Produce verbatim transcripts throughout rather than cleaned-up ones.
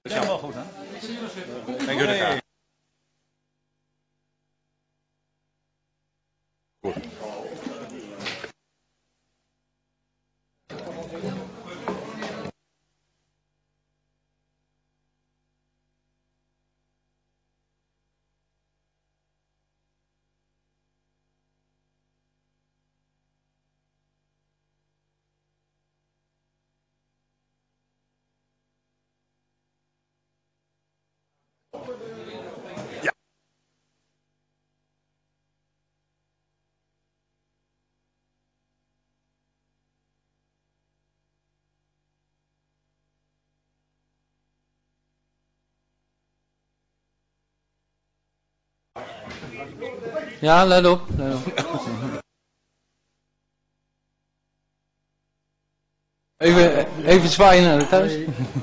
Helemaal goed, hè? Dank jullie graag. Goed. Ja. Ja, let op. Let op. Even, even zwaaien naar de thuis.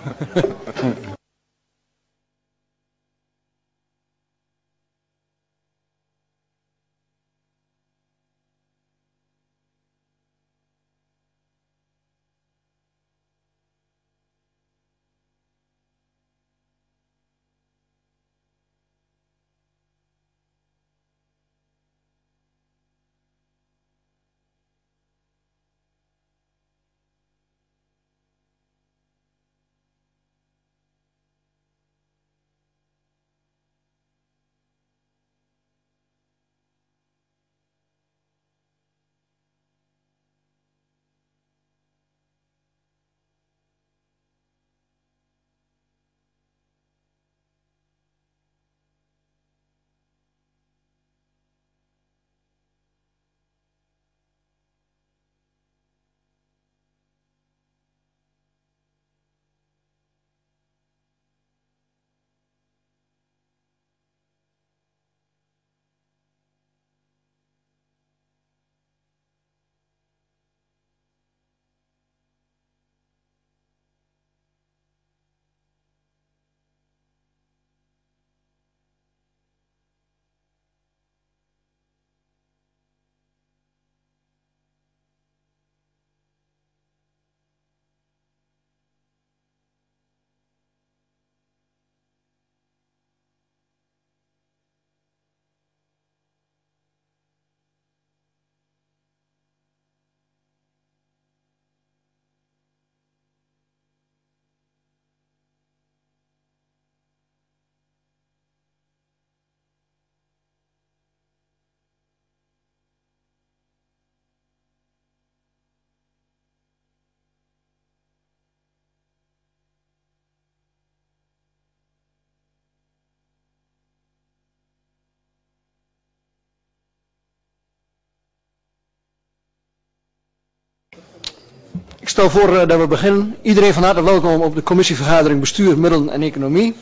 Ik stel voor uh, dat we beginnen. Iedereen van harte welkom op de commissievergadering Bestuur, Middelen en Economie.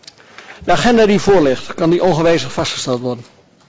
De agenda die voor ligt, kan die ongewijzigd vastgesteld worden.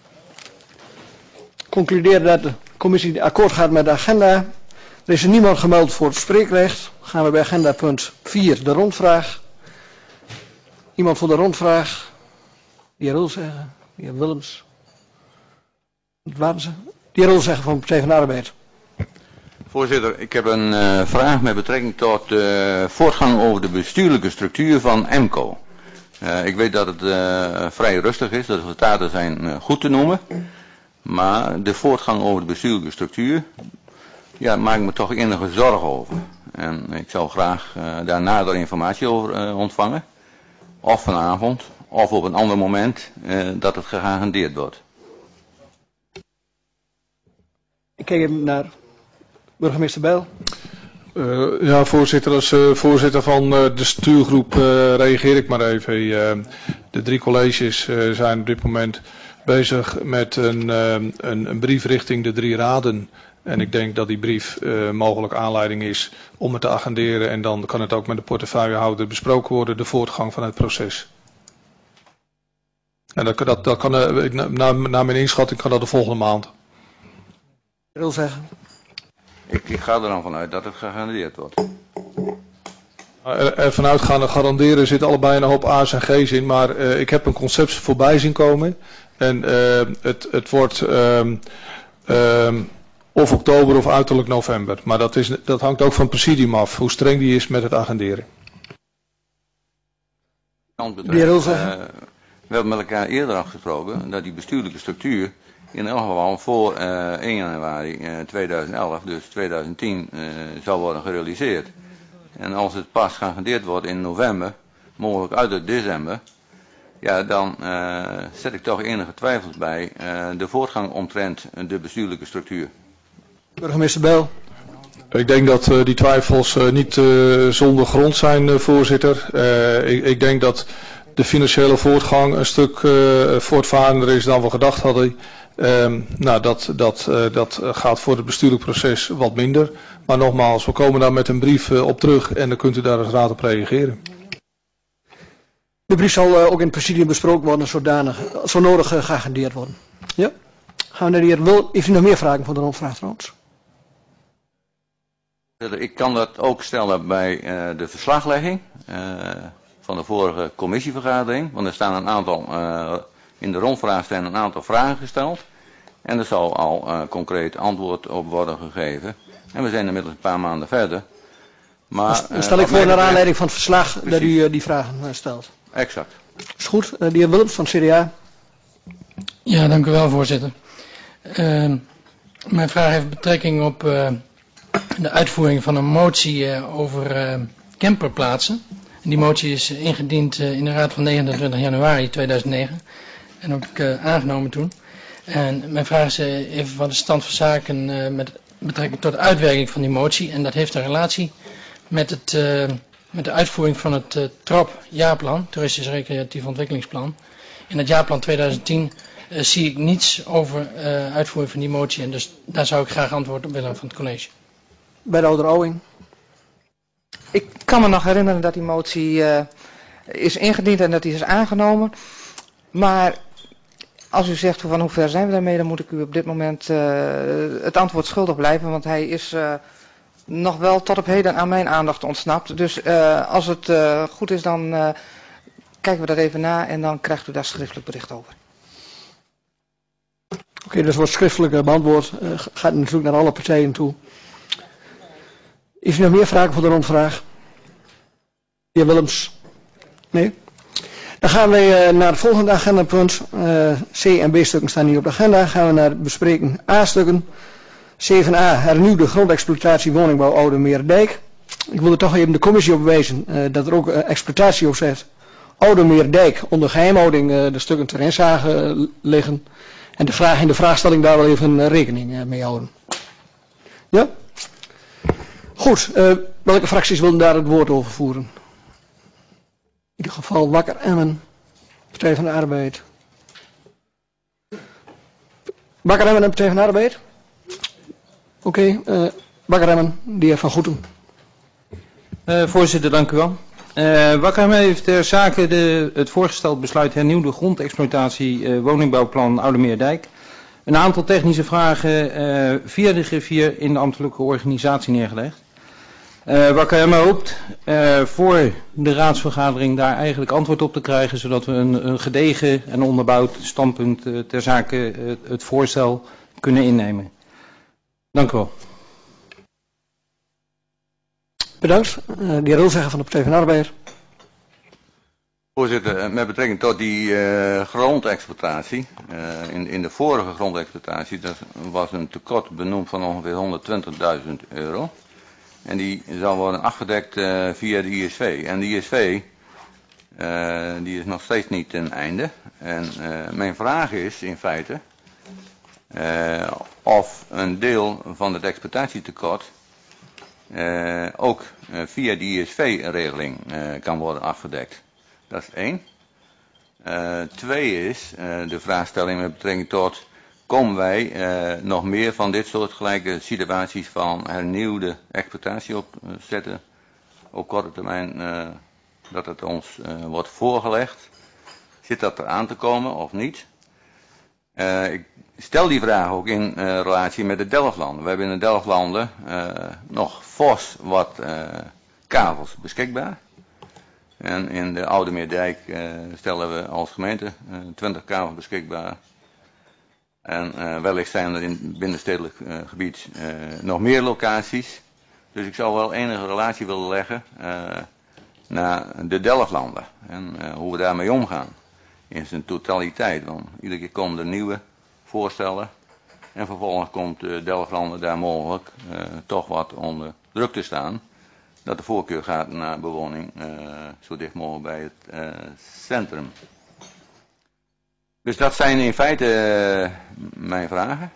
Ik concludeer dat de commissie akkoord gaat met de agenda. Er is er niemand gemeld voor het spreekrecht. Dan gaan we bij agenda punt vier, de rondvraag. Iemand voor de rondvraag? De heer wil zeggen. De heer Willems. Wat waren ze? De heer wil zeggen van Partij van de Arbeid. Voorzitter, ik heb een uh, vraag met betrekking tot de uh, voortgang over de bestuurlijke structuur van EMCO. Uh, ik weet dat het uh, vrij rustig is, de resultaten zijn uh, goed te noemen. Maar de voortgang over de bestuurlijke structuur, ja, maak ik me toch enige zorgen over. En ik zou graag uh, daar nader informatie over uh, ontvangen. Of vanavond, of op een ander moment uh, dat het gegarandeerd wordt. Ik kijk even naar burgemeester Bijl. Uh, ja, voorzitter, als uh, voorzitter van uh, de stuurgroep uh, reageer ik maar even. Uh, de drie colleges uh, zijn op dit moment bezig met een, uh, een, een brief richting de drie raden. En ik denk dat die brief uh, mogelijk aanleiding is om het te agenderen. En dan kan het ook met de portefeuillehouder besproken worden, de voortgang van het proces. En dat, dat, dat kan, uh, na, na mijn inschatting kan dat de volgende maand. Ik wil zeggen. Ik, ik ga er dan vanuit dat het gegarandeerd wordt. Er, er vanuit gaan garanderen zit allebei een hoop A's en G's in, maar uh, ik heb een concept voorbij zien komen. En uh, het, het wordt um, um, of oktober of uiterlijk november. Maar dat, is, dat hangt ook van het presidium af, hoe streng die is met het agenderen. betreft, uh, we hebben met elkaar eerder afgesproken dat die bestuurlijke structuur in elk geval voor uh, één januari uh, tweeduizend elf, dus tweeduizend tien, uh, zou worden gerealiseerd. En als het pas geagendeerd wordt in november, mogelijk uit het december, ja, dan uh, zet ik toch enige twijfels bij uh, de voortgang omtrent de bestuurlijke structuur. Burgemeester Bijl. Ik denk dat uh, die twijfels uh, niet uh, zonder grond zijn, uh, voorzitter. Uh, ik, ik denk dat de financiële voortgang een stuk uh, voortvarender is dan we gedacht hadden. Um, nou, dat, dat, uh, dat gaat voor het bestuurlijk proces wat minder. Maar nogmaals, we komen daar met een brief uh, op terug en dan kunt u daar als raad op reageren. De brief zal uh, ook in het presidium besproken worden, zodanig, zo nodig uh, geagendeerd worden. Ja? Gaan we naar de heer Wil. Heeft u nog meer vragen voor de rondvraag trouwens? Ik kan dat ook stellen bij uh, de verslaglegging uh, van de vorige commissievergadering. Want er staan een aantal, uh, in de rondvraag zijn een aantal vragen gesteld. En er zal al uh, concreet antwoord op worden gegeven. En we zijn inmiddels een paar maanden verder. Maar, dan stel uh, ik voor naar aanleiding van het verslag precies. Dat u uh, die vragen uh, stelt. Exact. Is goed. Uh, de heer Willems van het C D A. Ja, dank u wel, voorzitter. Uh, mijn vraag heeft betrekking op uh, de uitvoering van een motie uh, over uh, camperplaatsen. En die motie is ingediend uh, in de raad van negenentwintig januari tweeduizend negen en ook uh, aangenomen toen. En mijn vraag is uh, even wat de stand van zaken uh, met betrekking tot de uitwerking van die motie. En dat heeft een relatie met, het, uh, met de uitvoering van het uh, T R O P-jaarplan, Toeristisch Recreatief Ontwikkelingsplan. In het jaarplan tweeduizend tien uh, zie ik niets over uh, uitvoering van die motie. En dus daar zou ik graag antwoord op willen van het college. Bij de oude Ouwing. Ik kan me nog herinneren dat die motie uh, is ingediend en dat die is aangenomen. Maar als u zegt van hoe ver zijn we daarmee, dan moet ik u op dit moment uh, het antwoord schuldig blijven. Want hij is uh, nog wel tot op heden aan mijn aandacht ontsnapt. Dus uh, als het uh, goed is, dan uh, kijken we dat even na en dan krijgt u daar schriftelijk bericht over. Oké, okay, dus wordt schriftelijk beantwoord. Uh, gaat natuurlijk naar alle partijen toe. Is er nog meer vragen voor de rondvraag? De heer Willems? Nee? Dan gaan we uh, naar het volgende agendapunt. Uh, C en B stukken staan hier op de agenda. Gaan we naar bespreken A stukken. zeven a, hernieuwde grondexploitatie woningbouw Oude Meerdijk. Ik wil er toch even de commissie op wijzen uh, dat er ook uh, exploitatie op zet. Oude Meerdijk onder geheimhouding uh, de stukken terreinzagen uh, liggen. En de vraag in de vraagstelling daar wel even uh, rekening uh, mee houden. Ja? Goed, uh, welke fracties willen daar het woord over voeren? In ieder geval Wakker Emmen, Partij van de Arbeid. Wakker Emmen en Partij van de Arbeid? Oké, okay, uh, Wakker Emmen, de heer Van Goeten. Uh, voorzitter, dank u wel. Uh, Wakker Emmen heeft ter zake de, het voorgesteld besluit hernieuwde grondexploitatie uh, woningbouwplan Oude Meerdijk een aantal technische vragen uh, via de griffier in de ambtelijke organisatie neergelegd. Uh, Wakker Emmen hoopt uh, voor de raadsvergadering daar eigenlijk antwoord op te krijgen, zodat we een, een gedegen en onderbouwd standpunt uh, ter zake uh, het voorstel kunnen innemen. Dank u wel. Bedankt. Uh, de heer Ulzegger van de Partij van de Arbeid. Voorzitter, met betrekking tot die uh, grondexploitatie, uh, in, in de vorige grondexploitatie, dat was een tekort benoemd van ongeveer honderdtwintigduizend euro. En die zal worden afgedekt uh, via de I S V. En de I S V, uh, die is nog steeds niet ten einde. En uh, mijn vraag is in feite, uh, of een deel van het exploitatietekort uh, ook uh, via de I S V-regeling uh, kan worden afgedekt. Dat is één. Uh, twee is uh, de vraagstelling met betrekking tot, komen wij uh, nog meer van dit soort gelijke situaties van hernieuwde exploitatie opzetten op korte termijn, uh, dat het ons uh, wordt voorgelegd? Zit dat er aan te komen of niet? Uh, ik stel die vraag ook in uh, relatie met de Delflanden. We hebben in de Delflanden uh, nog fors wat uh, kavels beschikbaar. En in de Oude Meerdijk uh, stellen we als gemeente uh, twintig kavels beschikbaar. En uh, wellicht zijn er in het binnenstedelijk uh, gebied uh, nog meer locaties. Dus ik zou wel enige relatie willen leggen uh, naar de Delflanden en uh, hoe we daarmee omgaan in zijn totaliteit. Want iedere keer komen er nieuwe voorstellen en vervolgens komt de Delflanden daar mogelijk uh, toch wat onder druk te staan. Dat de voorkeur gaat naar bewoning uh, zo dicht mogelijk bij het uh, centrum. Dus dat zijn in feite uh, mijn vragen.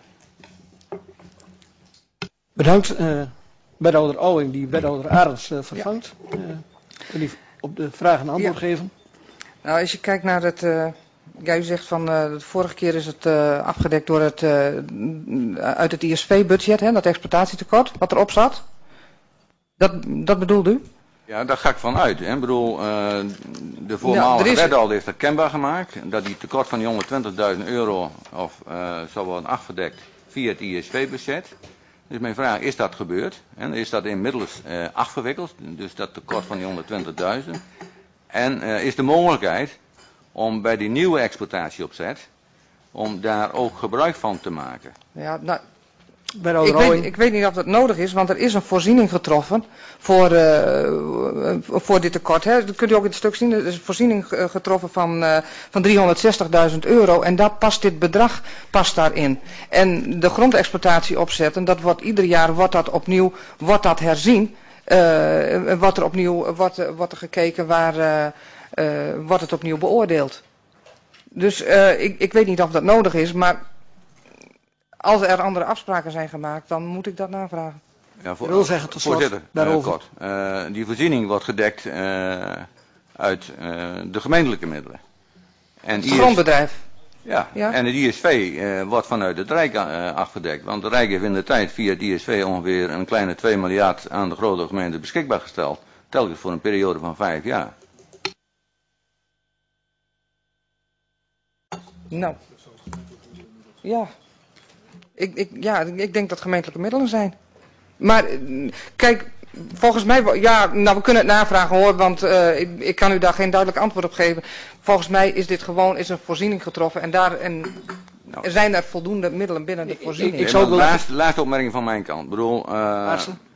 Bedankt. Uh, wethouder Ouwing die wethouder Arends uh, vervangt. Ja. Uh, kun je op de vraag een antwoord ja. geven? Nou, als je kijkt naar het... Uh, ja, u zegt van uh, de vorige keer is het uh, afgedekt door het, uh, uit het I S V-budget, hè, dat exploitatietekort, wat erop zat. Dat, dat bedoelt u? Ja, daar ga ik van uit. Ik bedoel, uh, de voormalige ja, is... wethouder heeft dat kenbaar gemaakt. Dat die tekort van die honderdtwintigduizend euro of, uh, zou worden afgedekt via het I S V-budget. Dus mijn vraag, is dat gebeurd? En is dat inmiddels uh, afgewikkeld? Dus dat tekort van die honderdtwintigduizend. En uh, is de mogelijkheid om bij die nieuwe exploitatieopzet, om daar ook gebruik van te maken? Ja, nou... Ik weet, ik weet niet of dat nodig is, want er is een voorziening getroffen voor, uh, voor dit tekort. Hè. Dat kunt u ook in het stuk zien. Er is een voorziening getroffen van, uh, van driehonderdzestigduizend euro en daar past dit bedrag past daarin. En de grondexploitatie opzetten, dat wordt ieder jaar wordt dat opnieuw wordt dat herzien. Uh, wordt er opnieuw wordt, wordt er gekeken waar uh, uh, wordt het opnieuw beoordeeld. Dus uh, ik, ik weet niet of dat nodig is, maar als er andere afspraken zijn gemaakt, dan moet ik dat navragen. Ja, voor, ik wil zeggen tot slot voorzitter, daarover. Uh, kort. Uh, die voorziening wordt gedekt uh, uit uh, de gemeentelijke middelen. En het grondbedrijf. Ja, ja, en het I S V uh, wordt vanuit het Rijk uh, afgedekt. Want het Rijk heeft in de tijd via het I S V ongeveer een kleine twee miljard aan de grote gemeente beschikbaar gesteld. Telkens voor een periode van vijf jaar. Nou. Ja. Ik, ik, ja, ik denk dat gemeentelijke middelen zijn. Maar kijk, volgens mij, ja, nou we kunnen het navragen hoor, want uh, ik, ik kan u daar geen duidelijk antwoord op geven. Volgens mij is dit gewoon is een voorziening getroffen en daar en nou, er zijn er voldoende middelen binnen de voorziening. Ik, ik, ik zou de laatste, laatste opmerking van mijn kant. Ik bedoel, uh,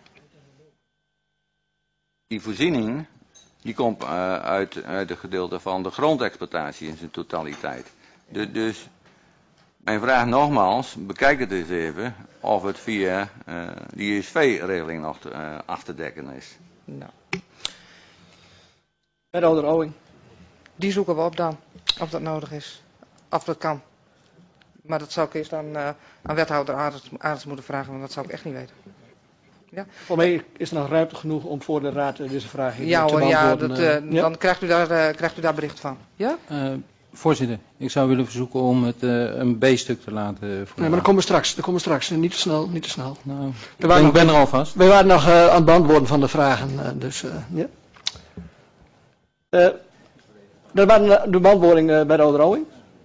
die voorziening die komt uh, uit, uit het gedeelte van de grondexploitatie in zijn totaliteit. De, dus mijn vraag nogmaals, bekijk het eens even of het via uh, de I S V-regeling nog te, uh, af te dekken is. Nou. Wethouder Ouwing. Die zoeken we op dan, of dat nodig is, of dat kan. Maar dat zou ik eerst aan, uh, aan wethouder Arends moeten vragen, want dat zou ik echt niet weten. Ja? Voor mij is er nog ruimte genoeg om voor de raad deze vraag hier ja, te hoor, beantwoorden. Ja, dat, uh, ja, dan krijgt u, daar, uh, krijgt u daar bericht van. Ja? Uh, Voorzitter, ik zou willen verzoeken om het uh, een B-stuk te laten uh, nee, maar dan komen we straks. Dan komen we straks. Niet te snel, niet te snel. Nou, ik ben, nog, ben er alvast. We waren nog uh, aan het beantwoorden van de vragen. Uh, dus, uh, ja. Uh, dat waren de beantwoording uh, bij de Oude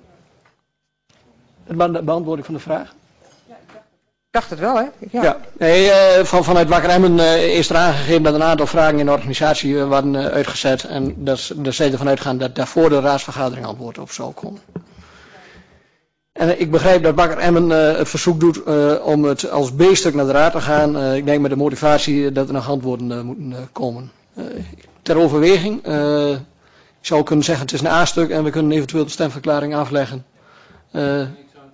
Dat waren de beantwoording van de vraag. Ik dacht het wel, hè? Ja. ja. Nee, uh, van, vanuit Wakker Emmen uh, is er aangegeven dat een aantal vragen in de organisatie uh, waren uh, uitgezet. En dat er zijn ervan uitgaan dat daarvoor de raadsvergadering antwoord op zou komen. En uh, ik begrijp dat Wakker Emmen uh, het verzoek doet uh, om het als B-stuk naar de raad te gaan. Uh, ik denk met de motivatie dat er nog antwoorden uh, moeten uh, komen. Uh, ter overweging. Uh, ik zou kunnen zeggen het is een A-stuk en we kunnen eventueel de stemverklaring afleggen. Uh,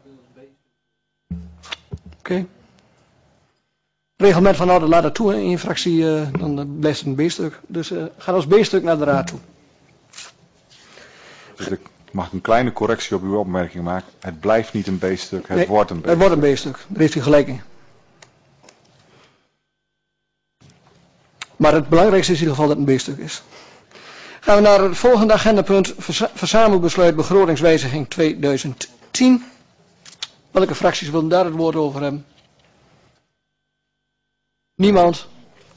Oké. Okay. Reglement van orde laat dat toe in je fractie, uh, dan uh, blijft het een B-stuk. Dus uh, ga als B-stuk naar de raad toe. Dus ik mag een kleine correctie op uw opmerking maken. Het blijft niet een B-stuk, het nee, wordt een B-stuk. Het wordt een B-stuk, daar heeft u gelijk in. Maar het belangrijkste is in ieder geval dat het een B-stuk is. Gaan we naar het volgende agendapunt, verza verzamelbesluit begrotingswijziging tweeduizend tien. Welke fracties willen daar het woord over hebben? Niemand?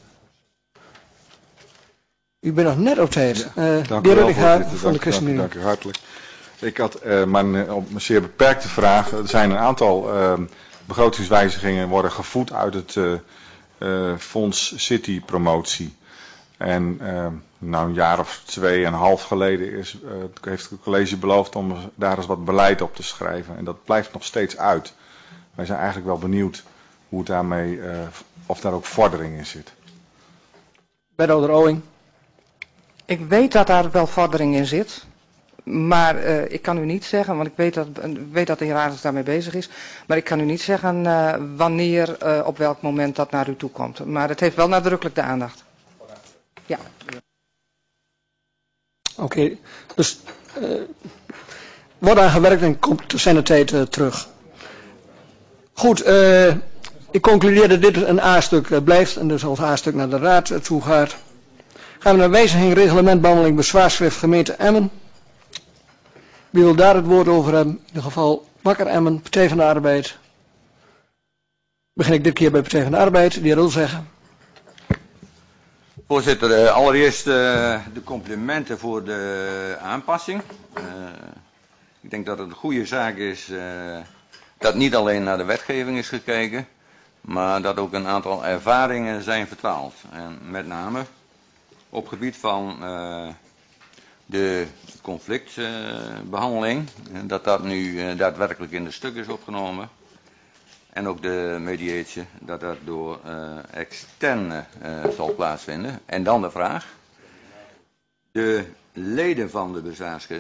U bent nog net op tijd. Ja, uh, dank u wel, voorzitter. van de dank, ChristenUnie. dank, dank u hartelijk. Ik had uh, maar een, op een zeer beperkte vraag. Er zijn een aantal uh, begrotingswijzigingen worden gevoed uit het uh, uh, Fonds City Promotie. En uh, nou een jaar of twee en een half geleden is, uh, heeft het college beloofd om daar eens wat beleid op te schrijven. En dat blijft nog steeds uit. Wij zijn eigenlijk wel benieuwd hoe het daarmee, uh, of daar ook vordering in zit. Wethouder Ouwing. Ik weet dat daar wel vordering in zit. Maar uh, ik kan u niet zeggen, want ik weet dat, ik weet dat de heer Aarts daarmee bezig is. Maar ik kan u niet zeggen uh, wanneer, uh, op welk moment dat naar u toe komt. Maar het heeft wel nadrukkelijk de aandacht. Ja. Oké, okay, dus uh, wordt aan gewerkt en komt zijn de tijd uh, terug. Goed, uh, ik concludeer dat dit een A-stuk uh, blijft en dus als A-stuk naar de raad uh, toe gaat. Gaan we naar wijziging reglementbehandeling bezwaarschrift gemeente Emmen. Wie wil daar het woord over hebben? In ieder geval Wakker Emmen, Partij van de Arbeid. Begin ik dit keer bij Partij van de Arbeid, die wil zeggen. Voorzitter, allereerst uh, de complimenten voor de aanpassing. Uh, ik denk dat het een goede zaak is uh, dat niet alleen naar de wetgeving is gekeken, maar dat ook een aantal ervaringen zijn vertaald. En met name op gebied van uh, de conflictbehandeling, uh, dat dat nu uh, daadwerkelijk in de stuk is opgenomen. En ook de mediatie, dat dat door uh, externe uh, zal plaatsvinden. En dan de vraag. De leden van de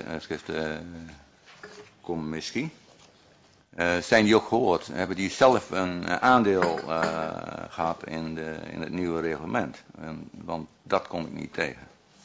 bezwaarschriftencommissie, uh, zijn die ook gehoord? Hebben die zelf een uh, aandeel uh, gehad in, de, in het nieuwe reglement? Um, want dat kom ik niet tegen.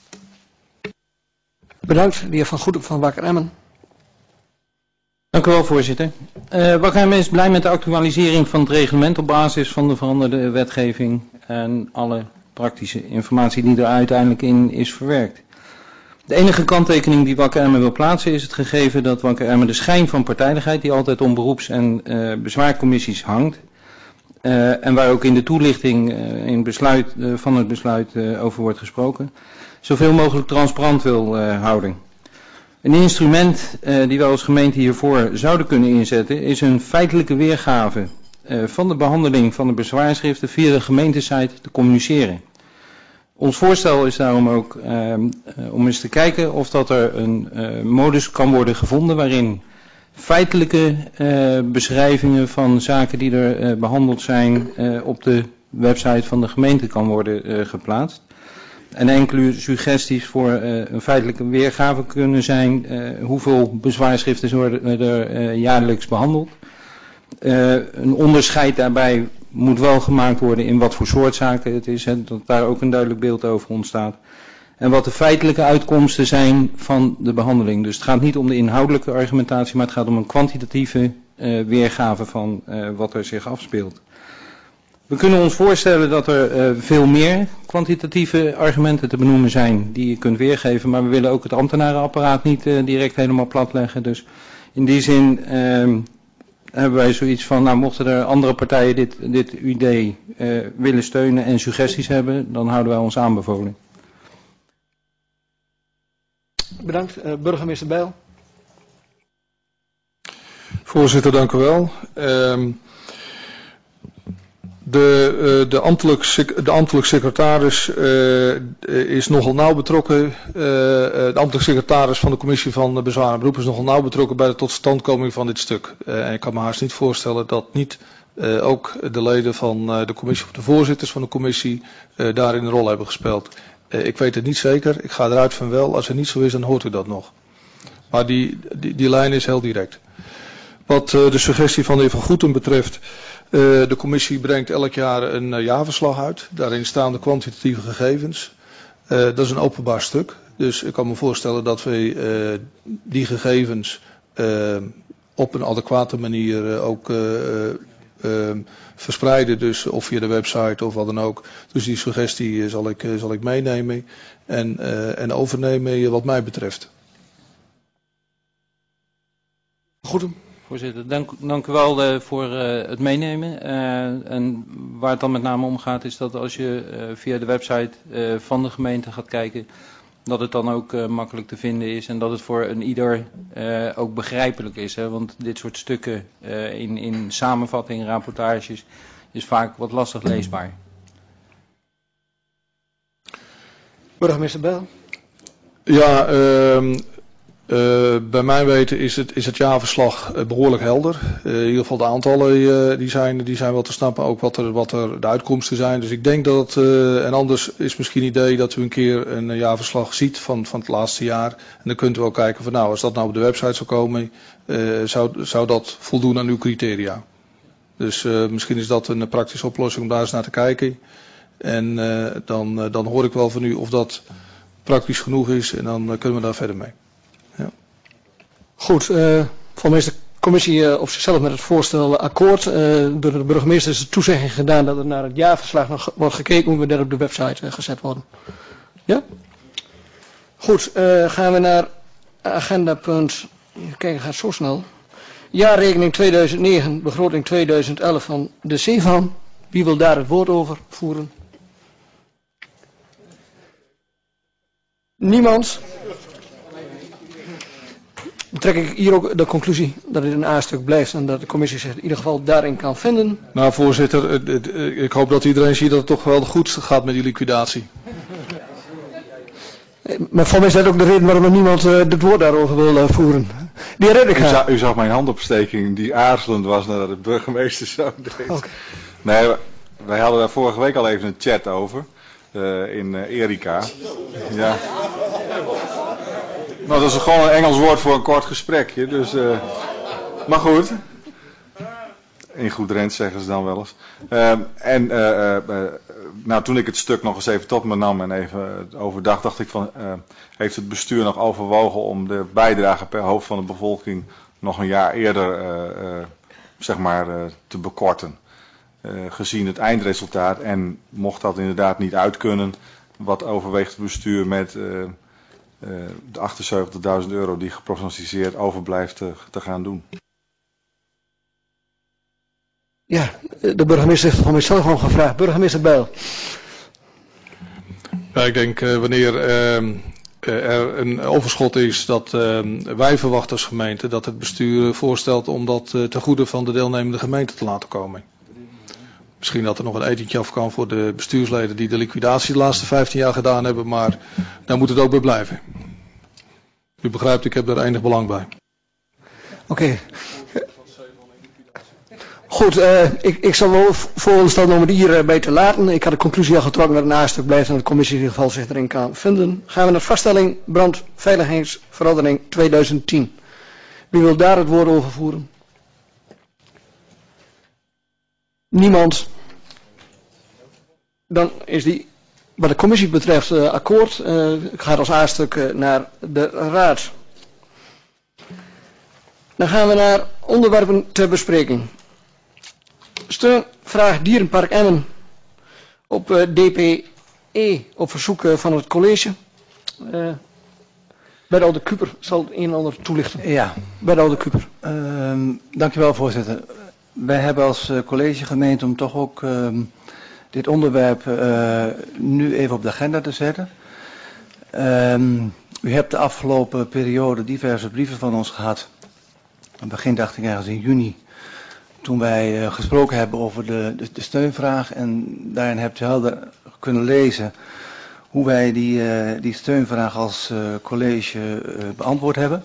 Bedankt, de heer Van Goedem van Wakker Emmen. Dank u wel, voorzitter. Uh, Wakker Emmen is blij met de actualisering van het reglement op basis van de veranderde wetgeving en alle praktische informatie die er uiteindelijk in is verwerkt. De enige kanttekening die Wakker Emmen wil plaatsen is het gegeven dat Wakker Emmen de schijn van partijdigheid die altijd om beroeps- en uh, bezwaarcommissies hangt uh, en waar ook in de toelichting uh, in besluit, uh, van het besluit uh, over wordt gesproken, zoveel mogelijk transparant wil uh, houden. Een instrument uh, die wij als gemeente hiervoor zouden kunnen inzetten is een feitelijke weergave uh, van de behandeling van de bezwaarschriften via de gemeentesite te communiceren. Ons voorstel is daarom ook uh, uh, om eens te kijken of dat er een uh, modus kan worden gevonden waarin feitelijke uh, beschrijvingen van zaken die er uh, behandeld zijn uh, op de website van de gemeente kan worden uh, geplaatst. En enkele suggesties voor uh, een feitelijke weergave kunnen zijn uh, hoeveel bezwaarschriften worden er uh, jaarlijks behandeld. Uh, een onderscheid daarbij moet wel gemaakt worden in wat voor soort zaken het is, hè, dat daar ook een duidelijk beeld over ontstaat. En wat de feitelijke uitkomsten zijn van de behandeling. Dus het gaat niet om de inhoudelijke argumentatie, maar het gaat om een kwantitatieve uh, weergave van uh, wat er zich afspeelt. We kunnen ons voorstellen dat er uh, veel meer kwantitatieve argumenten te benoemen zijn die je kunt weergeven, maar we willen ook het ambtenarenapparaat niet uh, direct helemaal platleggen. Dus in die zin uh, hebben wij zoiets van, nou mochten er andere partijen dit, dit idee uh, willen steunen en suggesties hebben, dan houden wij ons aanbevolen. Bedankt, uh, burgemeester Bijl. Voorzitter, dank u wel. Um, De, uh, de, ambtelijk, de ambtelijk secretaris uh, is nogal nauw betrokken. Uh, de ambtelijk secretaris van de commissie van Bezwaar en Beroep is nogal nauw betrokken bij de totstandkoming van dit stuk. Uh, en ik kan me haast niet voorstellen dat niet uh, ook de leden van uh, de commissie, of de voorzitters van de commissie, uh, daarin een rol hebben gespeeld. Uh, ik weet het niet zeker. Ik ga eruit van wel. Als het niet zo is, dan hoort u dat nog. Maar die, die, die lijn is heel direct. Wat uh, de suggestie van de heer Van Goedem betreft. Uh, de commissie brengt elk jaar een uh, jaarverslag uit. Daarin staan de kwantitatieve gegevens. Uh, dat is een openbaar stuk. Dus ik kan me voorstellen dat we uh, die gegevens uh, op een adequate manier uh, ook uh, uh, verspreiden. Dus of via de website of wat dan ook. Dus die suggestie uh, zal, ik, uh, zal ik meenemen en, uh, en overnemen uh, wat mij betreft. Goed. Voorzitter, dank, dank u wel uh, voor uh, het meenemen. Uh, en waar het dan met name om gaat is dat als je uh, via de website uh, van de gemeente gaat kijken, dat het dan ook uh, makkelijk te vinden is en dat het voor een ieder uh, ook begrijpelijk is. Hè? Want dit soort stukken uh, in, in samenvattingen, rapportages, is vaak wat lastig leesbaar. Burgemeester Bijl. Ja, uh, Uh, bij mijn weten is het, is het jaarverslag uh, behoorlijk helder. Uh, in ieder geval de aantallen uh, die zijn, die zijn wel te snappen, ook wat er, wat er de uitkomsten zijn. Dus ik denk dat het, uh, en anders is misschien een idee dat u een keer een uh, jaarverslag ziet van, van het laatste jaar. En dan kunt u wel kijken van nou, als dat nou op de website zou komen, uh, zou, zou dat voldoen aan uw criteria. Dus uh, misschien is dat een praktische oplossing om daar eens naar te kijken. En uh, dan, uh, dan hoor ik wel van u of dat praktisch genoeg is en dan uh, kunnen we daar verder mee. Ja. Goed, uh, voor mij is de commissie uh, op zichzelf met het voorstel akkoord. Uh, door de burgemeester is de toezegging gedaan dat er naar het jaarverslag nog wordt gekeken hoe we dat op de website uh, gezet worden. Ja? Goed, uh, gaan we naar agenda punt, even kijken, gaat zo snel. Jaarrekening tweeduizend negen, begroting tweeduizend elf van de Zeevan. Wie wil daar het woord over voeren? Niemand? Dan trek ik hier ook de conclusie dat het een A-stuk blijft en dat de commissie zich in ieder geval daarin kan vinden. Nou voorzitter, ik hoop dat iedereen ziet dat het toch wel goed gaat met die liquidatie. Maar voor mij is dat ook de reden waarom er niemand uh, het woord daarover wil uh, voeren. Die red ik u, zag, u zag mijn handopsteking die aarzelend was nadat de burgemeester zo deed. Okay. Nee, wij hadden daar vorige week al even een chat over. Uh, in uh, Erika. Ja. Nou, dat is gewoon een Engels woord voor een kort gesprekje. Dus, uh, maar goed. In goed Drents zeggen ze dan wel eens. Uh, en uh, uh, nou, toen ik het stuk nog eens even tot me nam en even overdacht, dacht ik van, uh, heeft het bestuur nog overwogen om de bijdrage per hoofd van de bevolking nog een jaar eerder uh, uh, zeg maar, uh, te bekorten. Uh, gezien het eindresultaat en mocht dat inderdaad niet uit kunnen, wat overweegt het bestuur met uh, uh, de achtenzeventigduizend euro die geprognosticeerd overblijft te, te gaan doen? Ja, de burgemeester heeft van mijzelf gewoon gevraagd. Burgemeester Bijl. Ja, ik denk uh, wanneer uh, er een overschot is dat uh, wij verwachten als gemeente dat het bestuur voorstelt om dat uh, ten goede van de deelnemende gemeente te laten komen. Misschien dat er nog een etentje af kan voor de bestuursleden die de liquidatie de laatste vijftien jaar gedaan hebben, maar daar moet het ook bij blijven. U begrijpt, ik heb daar enig belang bij. Oké. Okay. Goed, uh, ik, ik zal wel voorstellen om het hierbij te laten. Ik had de conclusie al getrokken dat het een A-stuk blijft en de commissie in ieder geval zich erin kan vinden. Gaan we naar vaststelling brandveiligheidsverordening tweeduizend tien. Wie wil daar het woord over voeren? Niemand. Dan is die, wat de commissie betreft, uh, akkoord. Uh, gaat als A-stuk uh, naar de raad. Dan gaan we naar onderwerpen ter bespreking. Steunvraag Dierenpark Emmen op uh, D P E op verzoek uh, van het college. Uh, Bertald de Kuper zal het een en ander toelichten. Ja. Bertald de Kuper. Uh, dankjewel voorzitter. Wij hebben als uh, collegegemeente om toch ook uh, dit onderwerp uh, nu even op de agenda te zetten. Uh, u hebt de afgelopen periode diverse brieven van ons gehad. Aan het begin dacht ik ergens in juni. Toen wij uh, gesproken hebben over de, de, de steunvraag en daarin hebt u helder kunnen lezen hoe wij die, uh, die steunvraag als uh, college uh, beantwoord hebben.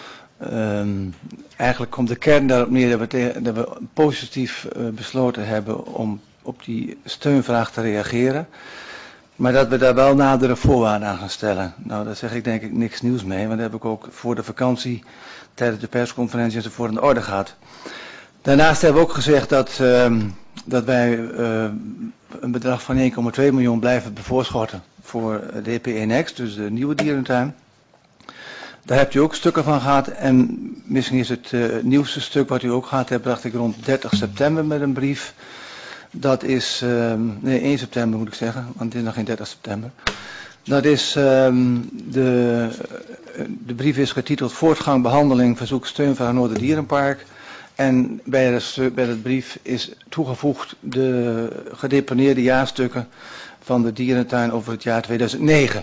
Um, eigenlijk komt de kern daarop neer dat we, te, dat we positief uh, besloten hebben om op die steunvraag te reageren. Maar dat we daar wel nadere voorwaarden aan gaan stellen. Nou, daar zeg ik denk ik niks nieuws mee, want dat heb ik ook voor de vakantie tijdens de persconferentie enzovoort in de orde gehad. Daarnaast hebben we ook gezegd dat, uh, dat wij uh, een bedrag van één komma twee miljoen blijven bevoorschorten voor D P E Next, dus de nieuwe dierentuin. Daar hebt u ook stukken van gehad en misschien is het uh, nieuwste stuk wat u ook gehad hebt, dacht ik rond dertig september met een brief. Dat is, uh, nee één september moet ik zeggen, want het is nog geen dertig september. Dat is, um, de, de brief is getiteld Voortgang behandeling verzoek steunvraag Noorderdierenpark. En bij het, bij het brief is toegevoegd de gedeponeerde jaarstukken van de dierentuin over het jaar tweeduizend negen.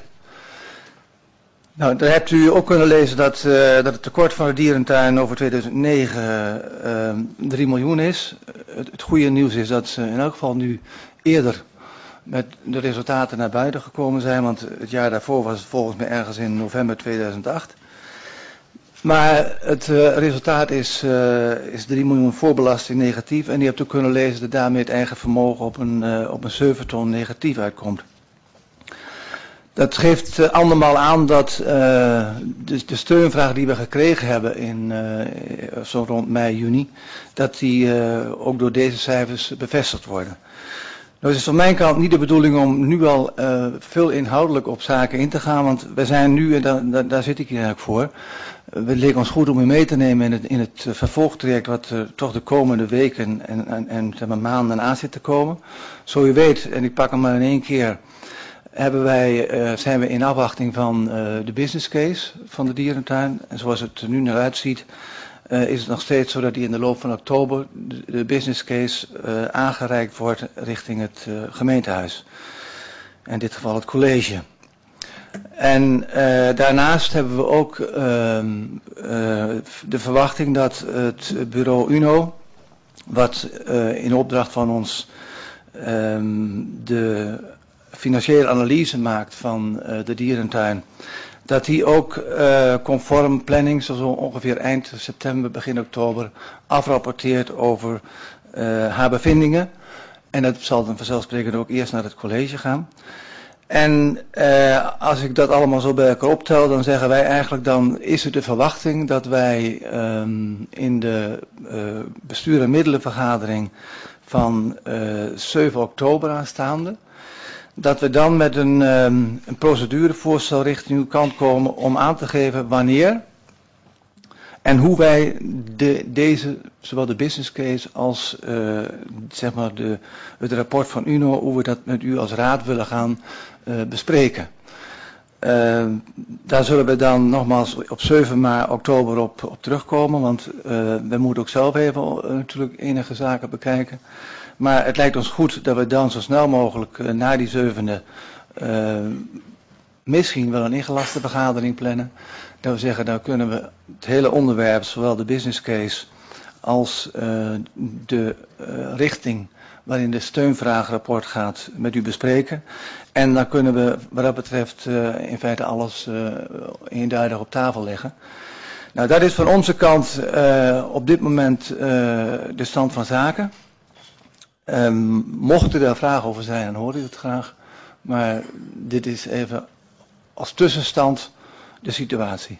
Nou, daar hebt u ook kunnen lezen dat, uh, dat het tekort van de dierentuin over tweeduizend negen uh, drie miljoen is. Het, het goede nieuws is dat ze in elk geval nu eerder met de resultaten naar buiten gekomen zijn, want het jaar daarvoor was het volgens mij ergens in november tweeduizend acht. Maar het uh, resultaat is, uh, is drie miljoen voorbelasting negatief. En je hebt ook kunnen lezen dat daarmee het eigen vermogen op een, uh, op een zeven ton negatief uitkomt. Dat geeft uh, andermaal aan dat uh, de, de steunvraag die we gekregen hebben in uh, zo rond mei, juni, dat die uh, ook door deze cijfers bevestigd worden. Nou, het is van mijn kant niet de bedoeling om nu al uh, veel inhoudelijk op zaken in te gaan, want we zijn nu, en da, da, daar zit ik hier eigenlijk voor, uh, het leek ons goed om u mee te nemen in het, in het uh, vervolgtraject wat uh, toch de komende weken en, en, en zeg maar, maanden aan zit te komen. Zo u weet, en ik pak hem maar in één keer, hebben wij, uh, zijn we in afwachting van uh, de business case van de dierentuin. En zoals het er nu naar uitziet, uh, is het nog steeds zo dat die in de loop van oktober de, de business case uh, aangereikt wordt richting het uh, gemeentehuis. In dit geval het college. En uh, daarnaast hebben we ook uh, uh, de verwachting dat het bureau UNO, wat uh, in opdracht van ons um, de financiële analyse maakt van uh, de dierentuin, dat die ook uh, conform planning, zo ongeveer eind september, begin oktober, afrapporteert over uh, haar bevindingen. En dat zal dan vanzelfsprekend ook eerst naar het college gaan. En uh, als ik dat allemaal zo bij elkaar optel, dan zeggen wij eigenlijk, dan is het de verwachting dat wij um, in de uh, bestuur- en middelenvergadering van uh, zeven oktober aanstaande, dat we dan met een, um, een procedurevoorstel richting uw kant komen om aan te geven wanneer en hoe wij de, deze, zowel de business case als uh, zeg maar de, het rapport van UNO, hoe we dat met u als raad willen gaan uh, bespreken. Uh, daar zullen we dan nogmaals op zeven oktober op, op terugkomen, want uh, we moeten ook zelf even uh, natuurlijk enige zaken bekijken. Maar het lijkt ons goed dat we dan zo snel mogelijk uh, na die zevende uh, misschien wel een ingelaste vergadering plannen. Dat we zeggen, dan kunnen we het hele onderwerp, zowel de business case als uh, de uh, richting waarin de steunvraagrapport gaat met u bespreken. En dan kunnen we wat dat betreft uh, in feite alles uh, eenduidig op tafel leggen. Nou, dat is van onze kant uh, op dit moment uh, de stand van zaken. Um, mochten er daar vragen over zijn, dan hoor ik het graag. Maar dit is even als tussenstand de situatie.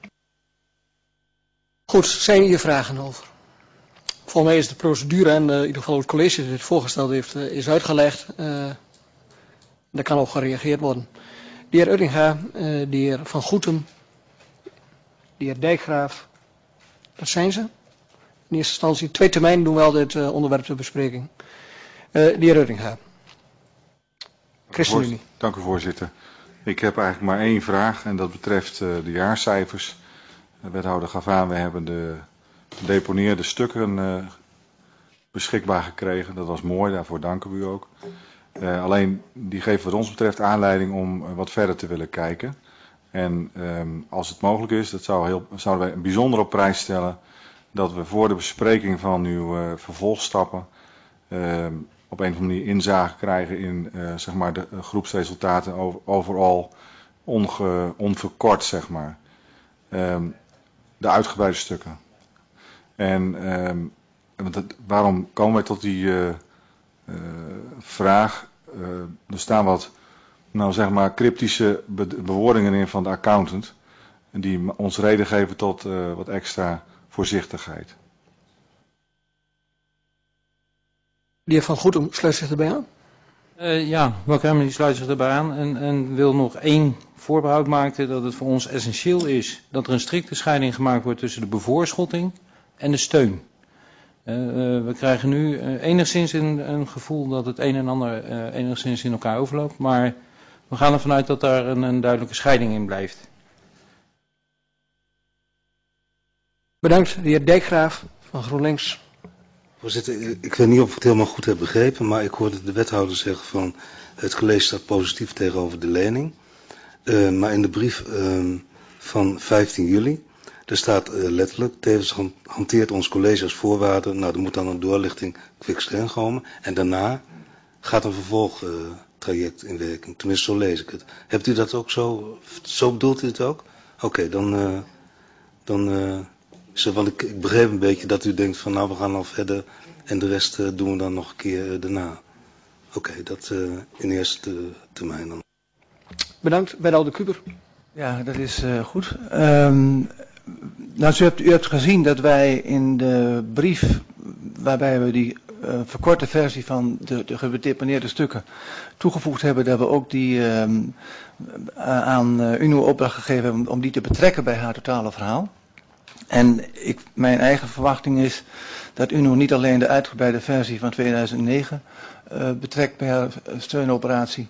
Goed, zijn hier vragen over? Volgens mij is de procedure en uh, in ieder geval het college dat dit voorgesteld heeft, uh, is uitgelegd. Uh, daar kan op gereageerd worden. De heer Uttinga, uh, de heer Van Goetem, de heer Dijkgraaf, dat zijn ze. In eerste instantie, twee termijnen doen we al dit uh, onderwerp ter bespreking. Uh, de heer Uttinga. ChristenUnie. Dank u, voorzitter. Ik heb eigenlijk maar één vraag en dat betreft uh, de jaarcijfers. De wethouder gaf aan, we hebben de gedeponeerde stukken uh, beschikbaar gekregen. Dat was mooi, daarvoor danken we u ook. Uh, alleen die geven wat ons betreft aanleiding om uh, wat verder te willen kijken. En um, als het mogelijk is, dat zou heel, zouden wij bijzonder op prijs stellen, dat we voor de bespreking van uw uh, vervolgstappen uh, op een of andere manier inzage krijgen in uh, zeg maar de uh, groepsresultaten over, overal onge, onverkort, zeg maar. Um, de uitgebreide stukken. En um, dat, waarom komen wij tot die uh, uh, vraag? Uh, er staan wat, nou zeg maar, cryptische be bewoordingen in van de accountant, die ons reden geven tot uh, wat extra voorzichtigheid. De heer Van Goetem sluit zich erbij aan. Uh, ja, mevrouw die sluit zich erbij aan en, en wil nog één voorbehoud maken dat het voor ons essentieel is dat er een strikte scheiding gemaakt wordt tussen de bevoorschotting en de steun. Uh, uh, we krijgen nu uh, enigszins een, een gevoel dat het een en ander uh, enigszins in elkaar overloopt, maar we gaan ervan uit dat daar een, een duidelijke scheiding in blijft. Bedankt, de heer Dijkgraaf van GroenLinks. Voorzitter, ik weet niet of ik het helemaal goed heb begrepen, maar ik hoorde de wethouder zeggen van het college staat positief tegenover de lening. Uh, maar in de brief uh, van vijftien juli, daar staat uh, letterlijk, tevens hanteert ons college als voorwaarde, nou er moet dan een doorlichting quickstream komen en daarna gaat een vervolgtraject uh, in werking. Tenminste, zo lees ik het. Hebt u dat ook zo, zo bedoelt u het ook? Oké, okay, dan, uh, dan uh, is er, want ik, ik begreep een beetje dat u denkt van nou we gaan al verder en de rest uh, doen we dan nog een keer uh, daarna. Oké, okay, dat uh, in eerste uh, termijn dan. Bedankt, Wethouder Kuper. Ja, dat is uh, goed. Um, nou, u hebt, u hebt gezien dat wij in de brief waarbij we die uh, verkorte versie van de, de gedeponeerde stukken toegevoegd hebben, dat we ook die um, aan uh, U N O opdracht gegeven hebben om die te betrekken bij haar totale verhaal. En ik, mijn eigen verwachting is dat U N O niet alleen de uitgebreide versie van tweeduizend negen uh, betrekt bij haar steunoperatie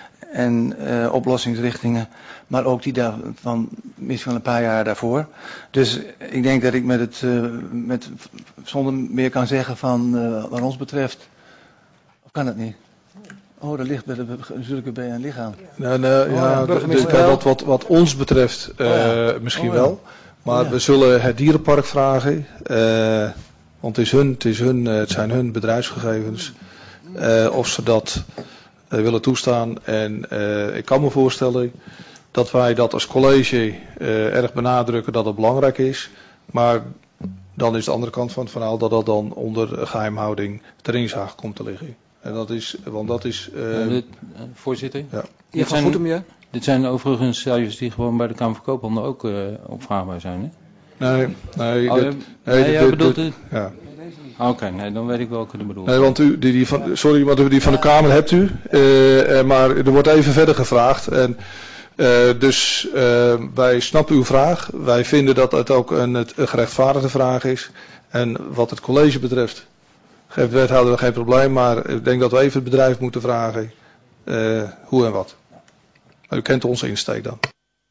en uh, oplossingsrichtingen, maar ook die daar van misschien wel een paar jaar daarvoor. Dus ik denk dat ik met het, uh, met, zonder meer kan zeggen van uh, wat ons betreft, of kan het niet? Oh, dat ligt bij de zulke bij een lichaam. Nou, nou, oh, ja, ja, de, de, wat, wat, wat ons betreft uh, oh, ja. misschien oh, ja. wel. Maar oh, ja. we zullen het dierenpark vragen. Uh, want het, is hun, het, is hun, uh, het zijn hun bedrijfsgegevens. Uh, of ze dat uh, willen toestaan. En uh, ik kan me voorstellen dat wij dat als college uh, erg benadrukken dat het belangrijk is. Maar dan is de andere kant van het verhaal dat dat dan onder geheimhouding ter inzage komt te liggen. En dat is, want dat is... Uh, ja, dit, uh, voorzitter? Ja. Dit zijn, goed om je? Dit zijn overigens cijfers die gewoon bij de Kamer van Koophandel ook uh, opvraagbaar zijn, hè? Nee, nee. Oh, dit, nee, nee nee dit, jij bedoelt dit, het? Ja. Oké, okay, nee, dan weet ik welke u bedoelt. Nee, want u, die, die van, sorry, want die van de Kamer hebt u. Uh, uh, maar er wordt even verder gevraagd. En, uh, dus uh, wij snappen uw vraag. Wij vinden dat het ook een, een gerechtvaardigde vraag is. En wat het college betreft geeft de wethouder geen probleem. Maar ik denk dat we even het bedrijf moeten vragen uh, hoe en wat. Maar u kent onze insteek dan.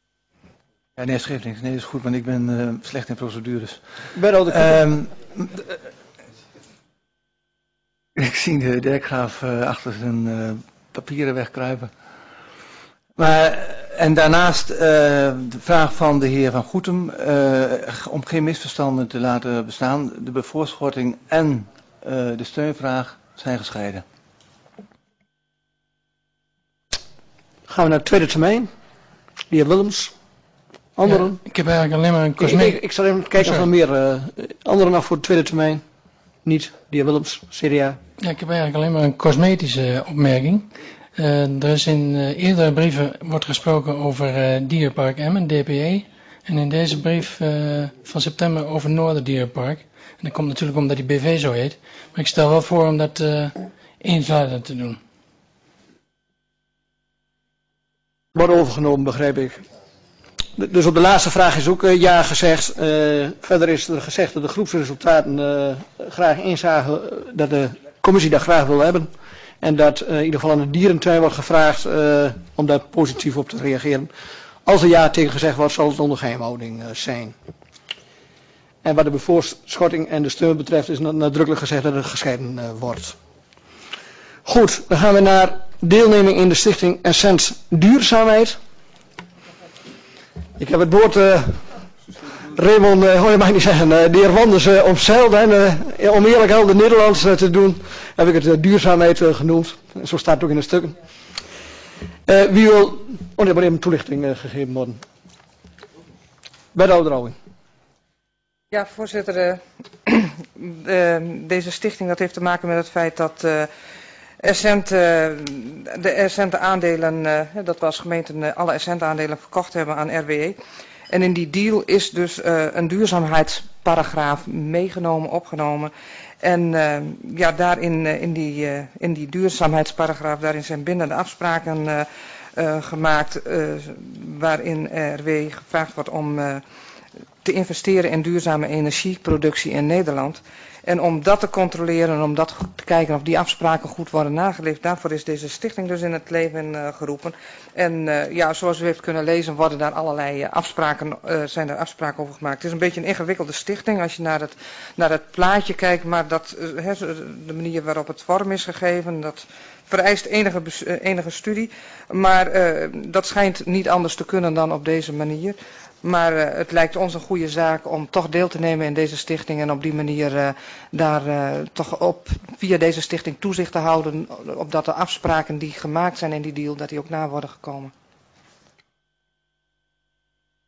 Ja, nee, schreef niks. Nee, dat is goed, want ik ben uh, slecht in procedures. Um, ik zie de Dijkgraaf uh, achter zijn uh, papieren wegkruipen. Maar, en daarnaast uh, de vraag van de heer Van Goetem, uh, om geen misverstanden te laten bestaan, de bevoorschotting en uh, de steunvraag zijn gescheiden. Gaan we naar de tweede termijn. De heer Willems. Anderen? Ja, ik heb eigenlijk alleen maar een cosme... Ik, ik, ik zal even kijken of er meer uh, anderen nog voor de tweede termijn. Niet, de heer Willems, C D A. Ja, ik heb eigenlijk alleen maar een cosmetische opmerking. Uh, er is in uh, eerdere brieven wordt gesproken over uh, Dierenpark Emmen, D P E. En in deze brief uh, van september over Noorderdierenpark. En dat komt natuurlijk omdat die B V zo heet. Maar ik stel wel voor om dat uh, eenvoudiger te doen. Wordt overgenomen, begrijp ik. Dus op de laatste vraag is ook uh, ja gezegd. Uh, verder is er gezegd dat de groepsresultaten uh, graag inzagen, uh, dat de commissie dat graag wil hebben. En dat uh, in ieder geval aan de dierentuin wordt gevraagd uh, om daar positief op te reageren. Als er ja tegen gezegd wordt, zal het onder geheimhouding uh, zijn. En wat de bevoorschotting en de steun betreft is nadrukkelijk gezegd dat het gescheiden uh, wordt. Goed, dan gaan we naar deelneming in de stichting Essent Duurzaamheid. Ik heb het woord, uh, Raymond, uh, hoor je mij niet zeggen, uh, de heer Wanders uh, omzeild. En uh, om eerlijk al de Nederlands uh, te doen, heb ik het uh, duurzaamheid uh, genoemd. Zo staat het ook in de stukken. Uh, wie wil, oh nee, maar even toelichting uh, gegeven worden. Wethouder Ouwing. Ja, voorzitter, uh, uh, deze stichting dat heeft te maken met het feit dat uh, Essent, uh, de Essent aandelen, uh, dat we als gemeente uh, alle Essent aandelen verkocht hebben aan R W E. En in die deal is dus uh, een duurzaamheidsparagraaf meegenomen, opgenomen. En uh, ja, daarin uh, in, die, uh, in die duurzaamheidsparagraaf, daarin zijn bindende afspraken uh, uh, gemaakt, uh, waarin R W E gevraagd wordt om uh, te investeren in duurzame energieproductie in Nederland. En om dat te controleren en om dat te kijken of die afspraken goed worden nageleefd, daarvoor is deze stichting dus in het leven uh, geroepen. En uh, ja, zoals u heeft kunnen lezen worden daar allerlei uh, afspraken, uh, zijn er afspraken over gemaakt. Het is een beetje een ingewikkelde stichting als je naar het, naar het plaatje kijkt, maar dat, uh, he, de manier waarop het vorm is gegeven, dat vereist enige, uh, enige studie. Maar uh, dat schijnt niet anders te kunnen dan op deze manier. Maar uh, het lijkt ons een goede zaak om toch deel te nemen in deze stichting en op die manier uh, daar uh, toch op via deze stichting toezicht te houden op dat de afspraken die gemaakt zijn in die deal, dat die ook na worden gekomen.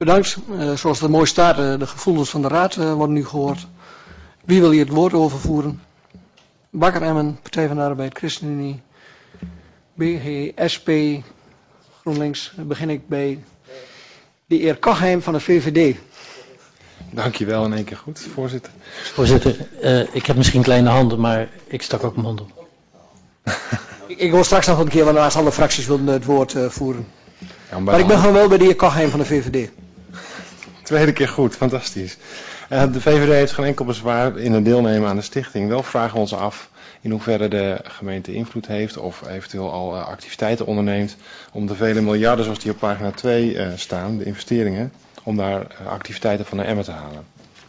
Bedankt. Uh, zoals het er mooi staat, uh, de gevoelens van de raad uh, worden nu gehoord. Wie wil hier het woord over voeren? Bakker Emmen, Partij van de Arbeid, ChristenUnie, B G, S P, GroenLinks. Dan begin ik bij de heer Kachheim van de V V D. Dankjewel, in één keer goed, voorzitter. Voorzitter, uh, ik heb misschien kleine handen, maar ik stak ook mijn hand op. ik, ik wil straks nog een keer, want naast alle fracties wilden het woord uh, voeren. Ja, maar ik ben gewoon wel bij de heer Kachheim van de V V D. Tweede keer goed, fantastisch. Uh, de V V D heeft geen enkel bezwaar in het deelnemen aan de stichting. Wel vragen we ons af in hoeverre de gemeente invloed heeft of eventueel al uh, activiteiten onderneemt om de vele miljarden zoals die op pagina twee uh, staan, de investeringen, om daar uh, activiteiten van naar Emmen te halen.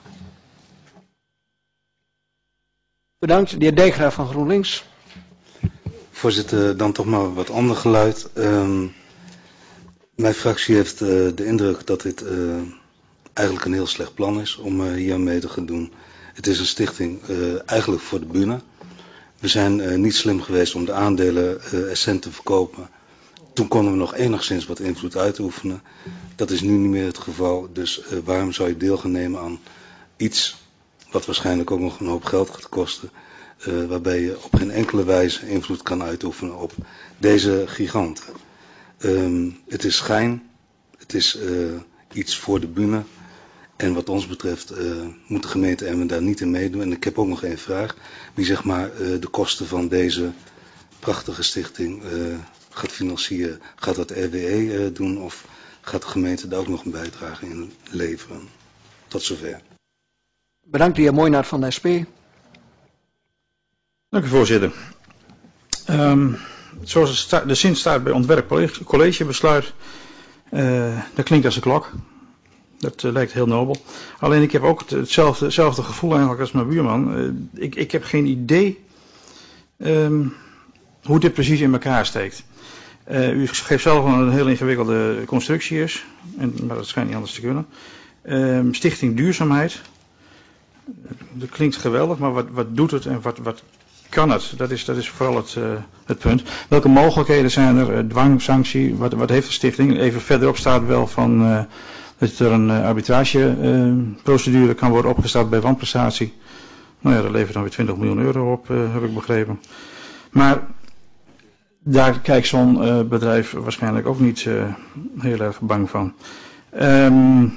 Bedankt. De heer Dijkgraaf van GroenLinks. Voorzitter, dan toch maar wat ander geluid. Um, mijn fractie heeft uh, de indruk dat dit uh, eigenlijk een heel slecht plan is om uh, hier aan mee te gaan doen. Het is een stichting uh, eigenlijk voor de bühne. We zijn uh, niet slim geweest om de aandelen uh, Essent te verkopen. Toen konden we nog enigszins wat invloed uitoefenen. Dat is nu niet meer het geval. Dus uh, waarom zou je deel gaan nemen aan iets wat waarschijnlijk ook nog een hoop geld gaat kosten. Uh, waarbij je op geen enkele wijze invloed kan uitoefenen op deze giganten. Um, het is schijn. Het is uh, iets voor de bühne. En wat ons betreft uh, moet de gemeente Emmen daar niet in meedoen. En ik heb ook nog één vraag. Wie zeg maar uh, de kosten van deze prachtige stichting uh, gaat financieren? Gaat dat R W E uh, doen of gaat de gemeente daar ook nog een bijdrage in leveren? Tot zover. Bedankt de heer Mooijnaert van de S P. Dank u voorzitter. Um, zoals het sta, de zin staat bij ontwerpcollegebesluit, uh, dat klinkt als een klok. Dat uh, lijkt heel nobel. Alleen ik heb ook het, hetzelfde, hetzelfde gevoel eigenlijk als mijn buurman. Uh, ik, ik heb geen idee um, hoe dit precies in elkaar steekt. Uh, u geeft zelf een heel ingewikkelde constructie is, en, maar dat schijnt niet anders te kunnen. Um, Stichting Duurzaamheid. Dat klinkt geweldig, maar wat, wat doet het en wat, wat kan het? Dat is, dat is vooral het, uh, het punt. Welke mogelijkheden zijn er? Uh, dwang, sanctie, wat, wat heeft de stichting? Even verderop staat wel van uh, dat er een uh, arbitrageprocedure uh, kan worden opgestart bij wanprestatie. Nou ja, dat levert dan weer twintig miljoen euro op, uh, heb ik begrepen. Maar daar kijkt zo'n uh, bedrijf waarschijnlijk ook niet uh, heel erg bang van. Um,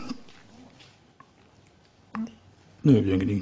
Nee, denk ik niet.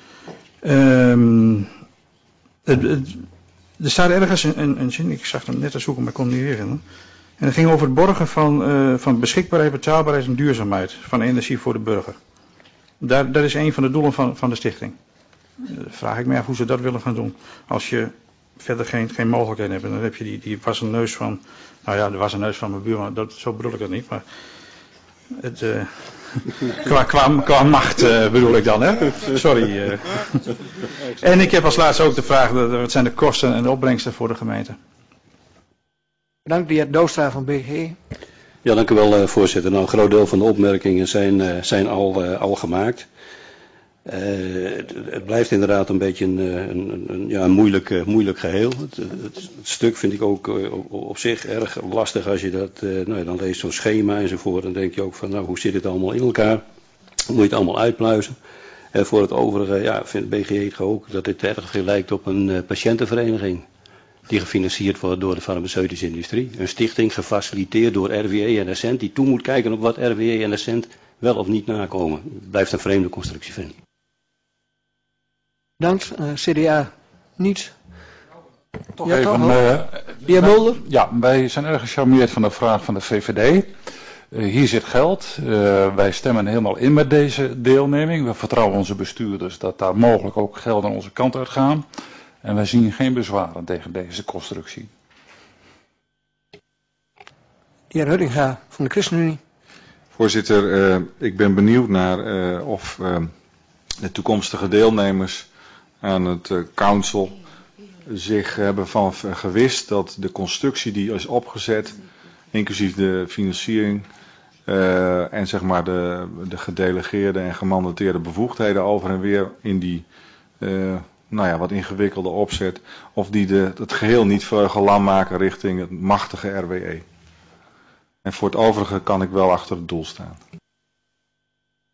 Um, het, het, er staat ergens een, een zin, ik zag hem net te zoeken, maar ik kon hem niet weer vinden. En het ging over het borgen van, uh, van beschikbaarheid, betaalbaarheid en duurzaamheid van energie voor de burger. Daar, dat is een van de doelen van, van de stichting. Uh, vraag ik me af hoe ze dat willen gaan doen. Als je verder geen, geen mogelijkheden hebt, dan heb je die, die wassen neus van, nou ja, de wassen neus van mijn buurman, dat, zo bedoel ik het niet, maar het... Uh, Qua, qua, qua macht uh, bedoel ik dan, hè? Sorry. Uh. En ik heb als laatste ook de vraag, wat zijn de kosten en de opbrengsten voor de gemeente? Bedankt, de heer Doostra van B G. Ja, dank u wel, uh, voorzitter. Nou, een groot deel van de opmerkingen zijn, uh, zijn al, uh, al gemaakt. Uh, het, het blijft inderdaad een beetje een, een, een, ja, een moeilijk, uh, moeilijk geheel. Het, het, het stuk vind ik ook uh, op, op zich erg lastig als je dat, uh, nou, dan leest zo'n schema enzovoort. Dan denk je ook van, nou, hoe zit het allemaal in elkaar? Hoe moet je het allemaal uitpluizen? En uh, voor het overige, ja, vindt B G E ook dat dit erg veel lijkt op een uh, patiëntenvereniging. Die gefinancierd wordt door de farmaceutische industrie. Een stichting gefaciliteerd door R W E en Essent, die toe moet kijken op wat R W E en Essent wel of niet nakomen. Het blijft een vreemde constructie, vind ik. Bedankt. Uh, C D A niet. Toch ja, even. Toch, Uh, de heer Mulder? Ja, wij zijn erg gecharmeerd van de vraag van de V V D. Uh, hier zit geld. Uh, wij stemmen helemaal in met deze deelneming. We vertrouwen onze bestuurders dat daar mogelijk ook geld aan onze kant uit gaan. En wij zien geen bezwaren tegen deze constructie. De heer Huddinga van de ChristenUnie. Voorzitter, uh, ik ben benieuwd naar uh, of uh, de toekomstige deelnemers aan het uh, council zich hebben van gewist dat de constructie die is opgezet, inclusief de financiering uh, en zeg maar de, de gedelegeerde en gemandateerde bevoegdheden over en weer in die uh, nou ja, wat ingewikkelde opzet, of die de, het geheel niet vleugellam maken richting het machtige R W E. En voor het overige kan ik wel achter het doel staan.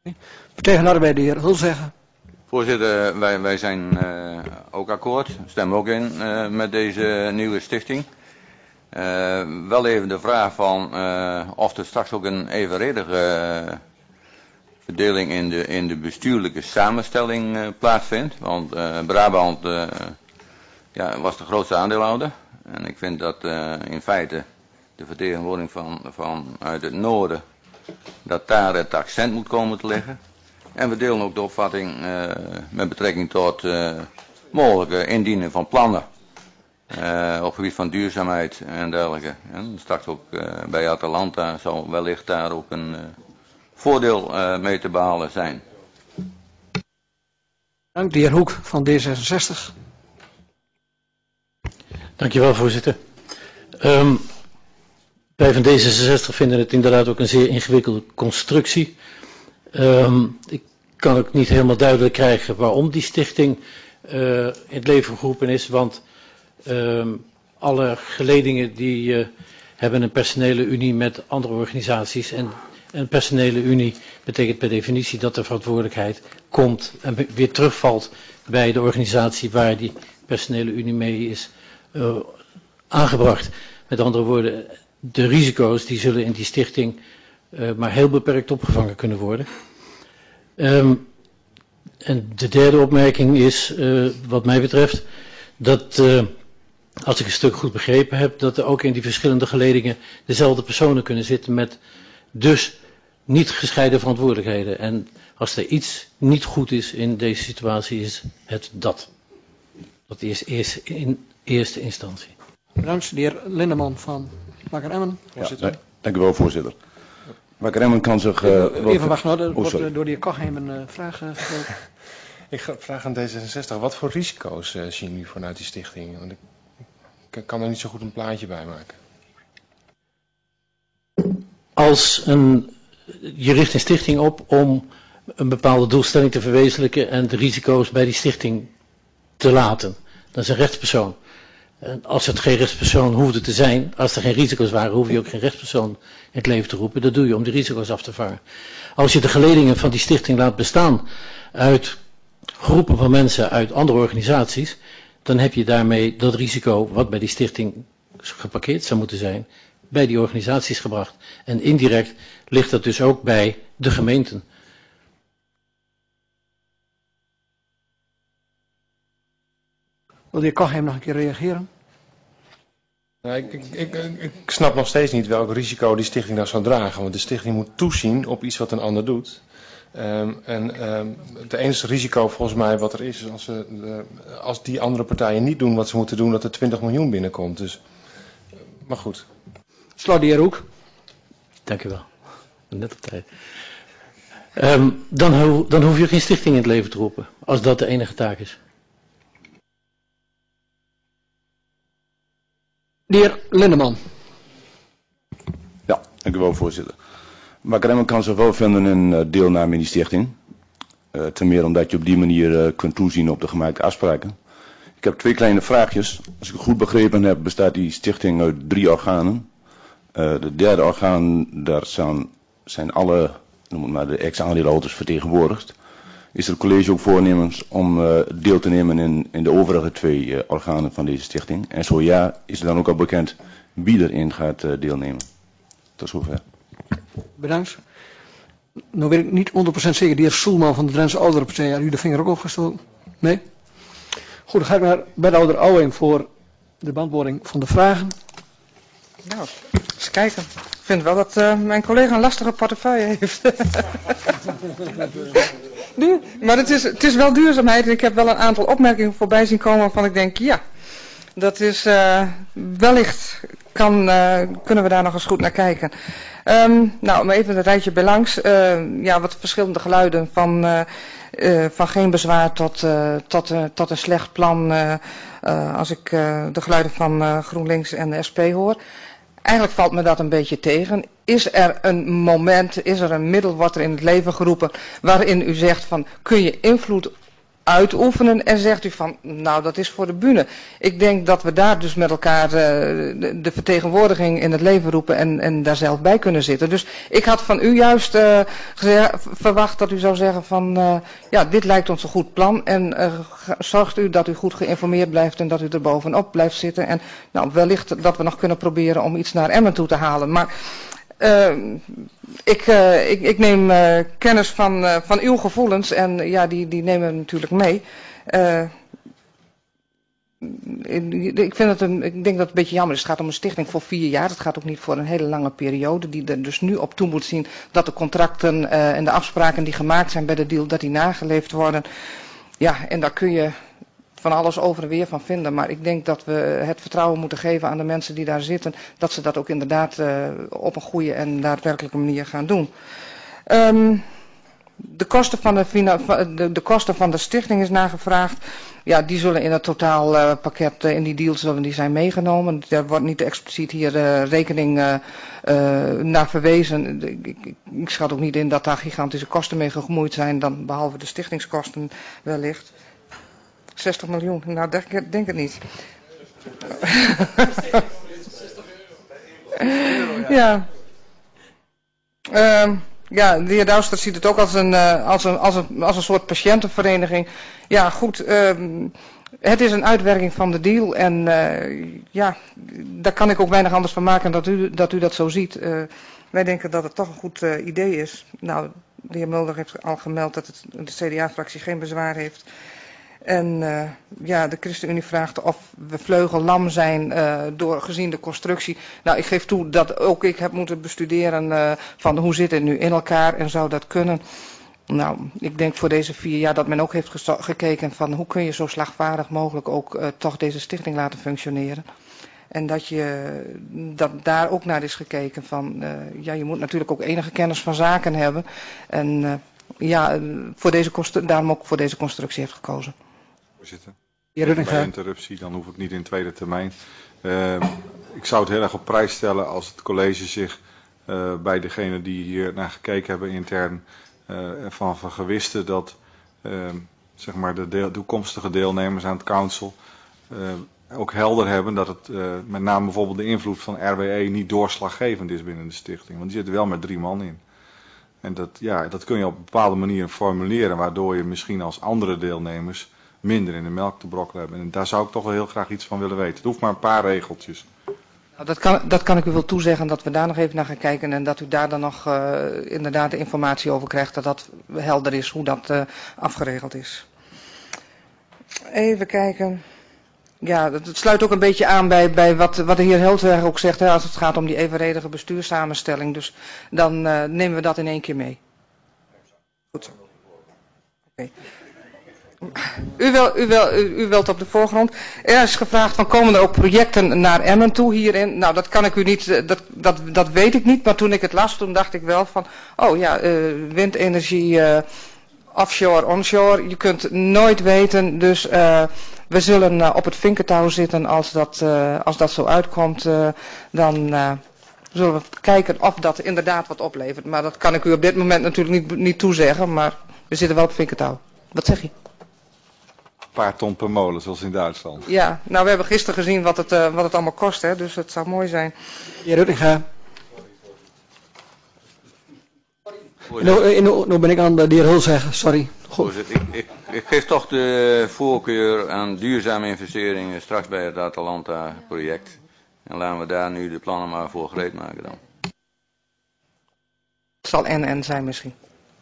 Partij van de Arbeid, de heer Hulzeggen. Voorzitter, wij, wij zijn uh, ook akkoord, stemmen ook in uh, met deze nieuwe stichting. Uh, wel even de vraag van uh, of er straks ook een evenredige uh, verdeling in de, in de bestuurlijke samenstelling uh, plaatsvindt. Want uh, Brabant uh, ja, was de grootste aandeelhouder. En ik vind dat uh, in feite de vertegenwoordiging van, van uit het noorden, dat daar het accent moet komen te liggen. En we delen ook de opvatting uh, met betrekking tot uh, mogelijke indienen van plannen. Uh, op het gebied van duurzaamheid en dergelijke. En straks ook uh, bij Atalanta zal wellicht daar ook een uh, voordeel uh, mee te behalen zijn. Dank, de heer Hoek van D zesenzestig. Dankjewel, voorzitter. Um, wij van D zesenzestig vinden het inderdaad ook een zeer ingewikkelde constructie. Um, ik kan ook niet helemaal duidelijk krijgen waarom die stichting uh, in het leven geroepen is, want um, alle geledingen die uh, hebben een personele unie met andere organisaties en een personele unie betekent per definitie dat de verantwoordelijkheid komt en weer terugvalt bij de organisatie waar die personele unie mee is uh, aangebracht. Met andere woorden, de risico's die zullen in die stichting uh, maar heel beperkt opgevangen kunnen worden. Um, en de derde opmerking is, uh, wat mij betreft, dat, uh, als ik een stuk goed begrepen heb, dat er ook in die verschillende geledingen dezelfde personen kunnen zitten met dus niet gescheiden verantwoordelijkheden. En als er iets niet goed is in deze situatie, is het dat. Dat is eerst in eerste instantie. Bedankt, de heer Lindeman van Wakker Emmen. Ja, nee, dank u wel, voorzitter. Wakker Emmen kan zich... Uh, Even wachten, nou, er oh, wordt uh, door de heer Kochheim een uh, vraag uh, gesteld. Ik vraag aan D zesenzestig, wat voor risico's uh, zien jullie vanuit die stichting? Want ik, ik kan er niet zo goed een plaatje bij maken. Als een, je richt een stichting op om een bepaalde doelstelling te verwezenlijken en de risico's bij die stichting te laten. Dat is een rechtspersoon. En als het geen rechtspersoon hoefde te zijn, als er geen risico's waren, hoef je ook geen rechtspersoon in het leven te roepen. Dat doe je om de risico's af te vangen. Als je de geledingen van die stichting laat bestaan uit groepen van mensen uit andere organisaties, dan heb je daarmee dat risico wat bij die stichting geparkeerd zou moeten zijn, bij die organisaties gebracht. En indirect ligt dat dus ook bij de gemeenten. Wil de heer Kochheim nog een keer reageren? Nou, ik, ik, ik, ik snap nog steeds niet welk risico die stichting nou zou dragen. Want de stichting moet toezien op iets wat een ander doet. Um, en um, het enige risico volgens mij wat er is, is als, ze, uh, als die andere partijen niet doen wat ze moeten doen, dat er twintig miljoen binnenkomt. Dus, uh, maar goed. Slot de heer Hoek. Dank u wel. Net op tijd. Um, dan, ho dan hoef je geen stichting in het leven te roepen, als dat de enige taak is. De heer Lindeman. Ja, dank u wel, voorzitter. Wakker Emmen kan zich wel vinden in uh, deelname in die stichting. Uh, ten meer omdat je op die manier uh, kunt toezien op de gemaakte afspraken. Ik heb twee kleine vraagjes. Als ik het goed begrepen heb, bestaat die stichting uit drie organen. Uh, de derde orgaan, daar zijn, zijn alle, noem het maar, de ex-aandeelhouders vertegenwoordigd. Is er het college ook voornemens om uh, deel te nemen in, in de overige twee uh, organen van deze stichting? En zo ja, is er dan ook al bekend wie erin gaat uh, deelnemen? Tot zover. Bedankt. Nou weet ik niet honderd procent zeker, de heer Soelman van de Drentse Ouderenpartij, had u de vinger ook opgestoken? Nee? Goed, dan ga ik naar wethouder Ouwing voor de beantwoording van de vragen. Nou, eens kijken. Ik vind wel dat uh, mijn collega een lastige portefeuille heeft. Duur. Maar het is, het is wel duurzaamheid en ik heb wel een aantal opmerkingen voorbij zien komen waarvan ik denk, ja, dat is uh, wellicht kan, uh, kunnen we daar nog eens goed naar kijken. Um, nou, om even een rijtje bij langs. Uh, ja, wat verschillende geluiden van, uh, uh, van geen bezwaar tot, uh, tot, uh, tot een slecht plan. Uh, uh, als ik uh, de geluiden van uh, GroenLinks en de S P hoor. Eigenlijk valt me dat een beetje tegen. Is er een moment, is er een middel, wordt er in het leven geroepen, waarin u zegt van, kun je invloed uitoefenen en zegt u van, nou dat is voor de bühne. Ik denk dat we daar dus met elkaar uh, de, de vertegenwoordiging in het leven roepen en, en daar zelf bij kunnen zitten. Dus ik had van u juist uh, gezegd, verwacht dat u zou zeggen van, uh, ja dit lijkt ons een goed plan en uh, zorgt u dat u goed geïnformeerd blijft en dat u er bovenop blijft zitten. En nou wellicht dat we nog kunnen proberen om iets naar Emmen toe te halen. Maar Uh, ik, uh, ik, ik neem uh, kennis van, uh, van uw gevoelens en uh, ja, die, die nemen we natuurlijk mee. Uh, ik, vind het een, ik denk dat het een beetje jammer is. Het gaat om een stichting voor vier jaar. Het gaat ook niet voor een hele lange periode. Die er dus nu op toe moet zien dat de contracten uh, en de afspraken die gemaakt zijn bij de deal, dat die nageleefd worden. Ja, en daar kun je van alles over en weer van vinden. Maar ik denk dat we het vertrouwen moeten geven aan de mensen die daar zitten. Dat ze dat ook inderdaad uh, op een goede en daadwerkelijke manier gaan doen. Um, de, kosten van de, de, de kosten van de stichting is nagevraagd. Ja, die zullen in het totaalpakket, uh, in die deal zullen die zijn meegenomen. Er wordt niet expliciet hier uh, rekening uh, uh, naar verwezen. Ik, ik, ik schat ook niet in dat daar gigantische kosten mee gemoeid zijn, dan behalve de stichtingskosten wellicht. zestig miljoen, nou denk, denk het niet. Ja. Uh, ja, de heer Douster ziet het ook als een, uh, als een, als een, als een soort patiëntenvereniging. Ja, goed. Uh, het is een uitwerking van de deal en uh, ja, daar kan ik ook weinig anders van maken dat u dat, u dat zo ziet. Uh, wij denken dat het toch een goed uh, idee is. Nou, de heer Mulder heeft al gemeld dat het, de C D A-fractie geen bezwaar heeft. En uh, ja, de ChristenUnie vraagt of we vleugellam zijn uh, door gezien de constructie. Nou, ik geef toe dat ook ik heb moeten bestuderen uh, van hoe zit het nu in elkaar en zou dat kunnen. Nou, ik denk voor deze vier jaar dat men ook heeft gekeken van hoe kun je zo slagvaardig mogelijk ook uh, toch deze stichting laten functioneren. En dat, je, dat daar ook naar is gekeken van, uh, ja, je moet natuurlijk ook enige kennis van zaken hebben. En uh, ja, voor deze kost- daarom ook voor deze constructie heeft gekozen. Voorzitter, ja, bij interruptie, dan hoef ik niet in tweede termijn. Uh, ik zou het heel erg op prijs stellen als het college zich uh, bij degenen die hier naar gekeken hebben intern uh, ervan vergewiste dat uh, zeg maar de deel, toekomstige deelnemers aan het council uh, ook helder hebben dat het uh, met name bijvoorbeeld de invloed van R W E niet doorslaggevend is binnen de stichting. Want die zitten wel met drie man in. En dat, ja, dat kun je op een bepaalde manier formuleren waardoor je misschien als andere deelnemers minder in de melk te brokkelen hebben. En daar zou ik toch wel heel graag iets van willen weten. Het hoeft maar een paar regeltjes. Nou, dat, kan, dat kan ik u wel toezeggen dat we daar nog even naar gaan kijken en dat u daar dan nog uh, inderdaad de informatie over krijgt dat dat helder is hoe dat uh, afgeregeld is. Even kijken. Ja, dat, het sluit ook een beetje aan bij, bij wat, wat de heer Hultweg ook zegt, hè, als het gaat om die evenredige bestuurssamenstelling. Dus dan uh, nemen we dat in één keer mee. Goed zo. Oké. U, wil, u, wil, u, u wilt op de voorgrond. Er is gevraagd van komen er ook projecten naar Emmen toe hierin. Nou, dat kan ik u niet, dat, dat, dat weet ik niet. Maar toen ik het las, toen dacht ik wel van, oh ja, uh, windenergie, uh, offshore, onshore. Je kunt nooit weten, dus uh, we zullen uh, op het vinkertouw zitten als dat, uh, als dat zo uitkomt. Uh, dan uh, zullen we kijken of dat inderdaad wat oplevert. Maar dat kan ik u op dit moment natuurlijk niet, niet toezeggen. Maar we zitten wel op vinkertouw. Wat zeg je? Een paar ton per molen, zoals in Duitsland. Ja, nou we hebben gisteren gezien wat het, uh, wat het allemaal kost, hè, dus het zou mooi zijn. Ja, Ruttinga. Nu, nu, nu ben ik aan de heer Hul zeggen, sorry. Goed. Ik, ik, ik geef toch de voorkeur aan duurzame investeringen straks bij het Atalanta-project. En laten we daar nu de plannen maar voor gereed maken dan. Het zal en en zijn misschien.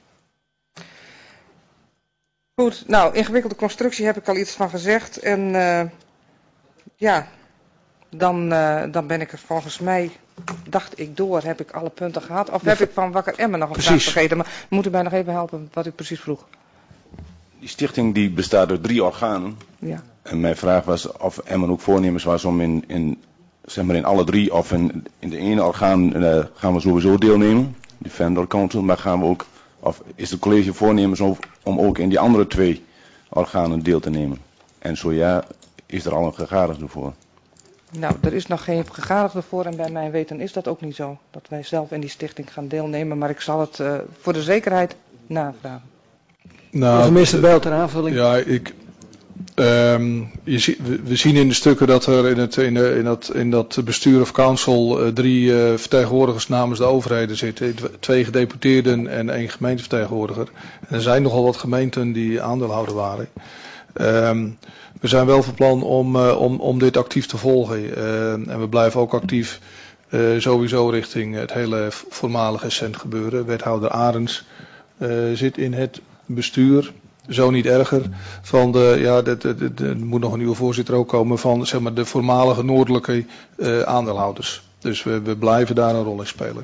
Goed, nou, ingewikkelde constructie heb ik al iets van gezegd. En uh, ja, dan, uh, dan ben ik er volgens mij, dacht ik door, heb ik alle punten gehad. Of heb ik van Wakker Emmen nog een precies. vraag vergeten. Maar moet u mij nog even helpen wat u precies vroeg. Die stichting die bestaat uit drie organen. Ja. En mijn vraag was of Emmen ook voornemens was om in, in, zeg maar in alle drie, of in, in de ene orgaan uh, gaan we sowieso deelnemen. De Vendor Council, maar gaan we ook, of is het college voornemens om, om ook in die andere twee organen deel te nemen? En zo ja, is er al een gegadigde voor? Nou, er is nog geen gegadigde voor en bij mijn weten is dat ook niet zo. Dat wij zelf in die stichting gaan deelnemen, maar ik zal het uh, voor de zekerheid navragen. Nou, burgemeester Bijl ter aanvulling. Ja, ik, um, je zie, we, we zien in de stukken dat er in, het, in, de, in, dat, in dat bestuur of council uh, drie uh, vertegenwoordigers namens de overheden zitten. Twee gedeputeerden en één gemeentevertegenwoordiger. En er zijn nogal wat gemeenten die aandeelhouder waren. Um, we zijn wel van plan om, uh, om, om dit actief te volgen. Uh, en we blijven ook actief uh, sowieso richting het hele voormalige cent gebeuren. Wethouder Arends uh, zit in het bestuur, zo niet erger, van de, ja, er moet nog een nieuwe voorzitter ook komen, van zeg maar de voormalige noordelijke uh, aandeelhouders. Dus we, we blijven daar een rol in spelen.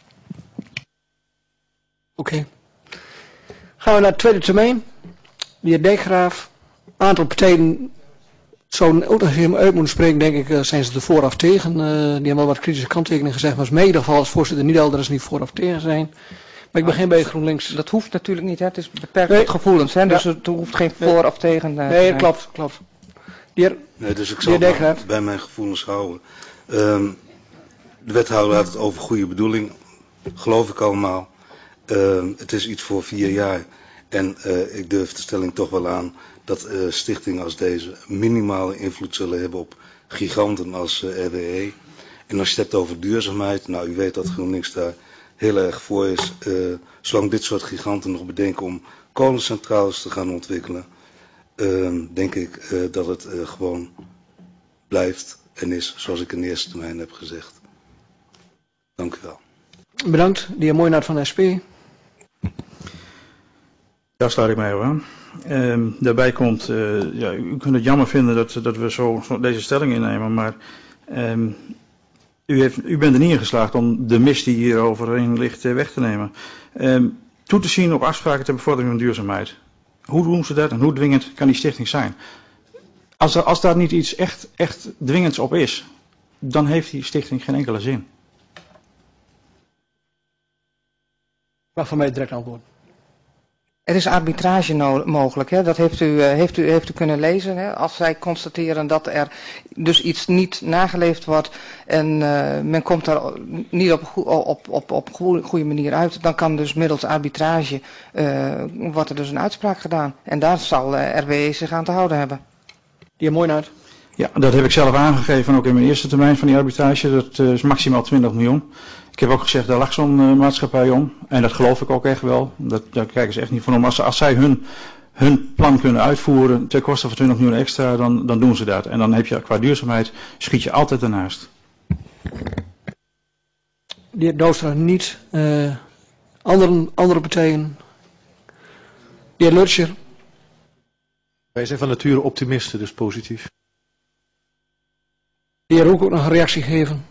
Oké. Okay. Gaan we naar de tweede termijn. De heer Dijkgraaf. Aantal partijen zouden ook nog even uit moeten spreken, denk ik, uh, zijn ze er vooraf tegen. Uh, die hebben wel wat kritische kanttekeningen gezegd, maar in ieder geval als voorzitter niet al, dat ze niet vooraf tegen zijn. Maar ik begin bij GroenLinks. Dat hoeft natuurlijk niet, hè? Het is beperkt nee. gevoelens, hè? Dus ja. Er hoeft geen voor of tegen. Uh, nee, dat klopt, klopt. De heer, nee, dus ik zal bij, bij mijn gevoelens houden. Um, de wethouder had het over goede bedoeling, geloof ik allemaal. Um, het is iets voor vier jaar en uh, ik durf de stelling toch wel aan dat uh, stichtingen als deze minimale invloed zullen hebben op giganten als uh, R W E. En als je het hebt over duurzaamheid, nou u weet dat GroenLinks daar heel erg voor is, uh, zolang dit soort giganten nog bedenken om kolencentrales te gaan ontwikkelen, uh, denk ik uh, dat het uh, gewoon blijft en is zoals ik in de eerste termijn heb gezegd. Dank u wel. Bedankt, de heer Mooijnaert van de S P. Daar sluit ik mij op aan. Um, daarbij komt, uh, ja, u kunt het jammer vinden dat, dat we zo, zo deze stelling innemen, maar um, u, heeft, u bent er niet in geslaagd om de mist die hier overheen ligt weg te nemen. Um, toe te zien op afspraken ter bevordering van duurzaamheid. Hoe doen ze dat en hoe dwingend kan die stichting zijn? Als, er, als daar niet iets echt, echt dwingends op is, dan heeft die stichting geen enkele zin. Maar van mij direct antwoord. Er is arbitrage no- mogelijk, hè? Dat heeft u, uh, heeft, u, heeft u kunnen lezen. Hè? Als zij constateren dat er dus iets niet nageleefd wordt en uh, men komt daar niet op, op, op, op goede manier uit, dan kan dus middels arbitrage, uh, wordt er dus een uitspraak gedaan. En daar zal uh, R W E zich aan te houden hebben. De heer Mooijnaert. Ja, dat heb ik zelf aangegeven, ook in mijn eerste termijn van die arbitrage. Dat uh, is maximaal twintig miljoen. Ik heb ook gezegd, daar lag zo'n uh, maatschappij om. En dat geloof ik ook echt wel. Dat, daar kijken ze echt niet van om. Als, als zij hun, hun plan kunnen uitvoeren ten koste van twintig miljoen extra, dan, dan doen ze dat. En dan heb je qua duurzaamheid, schiet je altijd ernaast. De heer Douwstra niet. Uh, andere, andere partijen. De heer Lurcher. Wij zijn van nature optimisten, dus positief. De heer Hoek ook nog een reactie geven.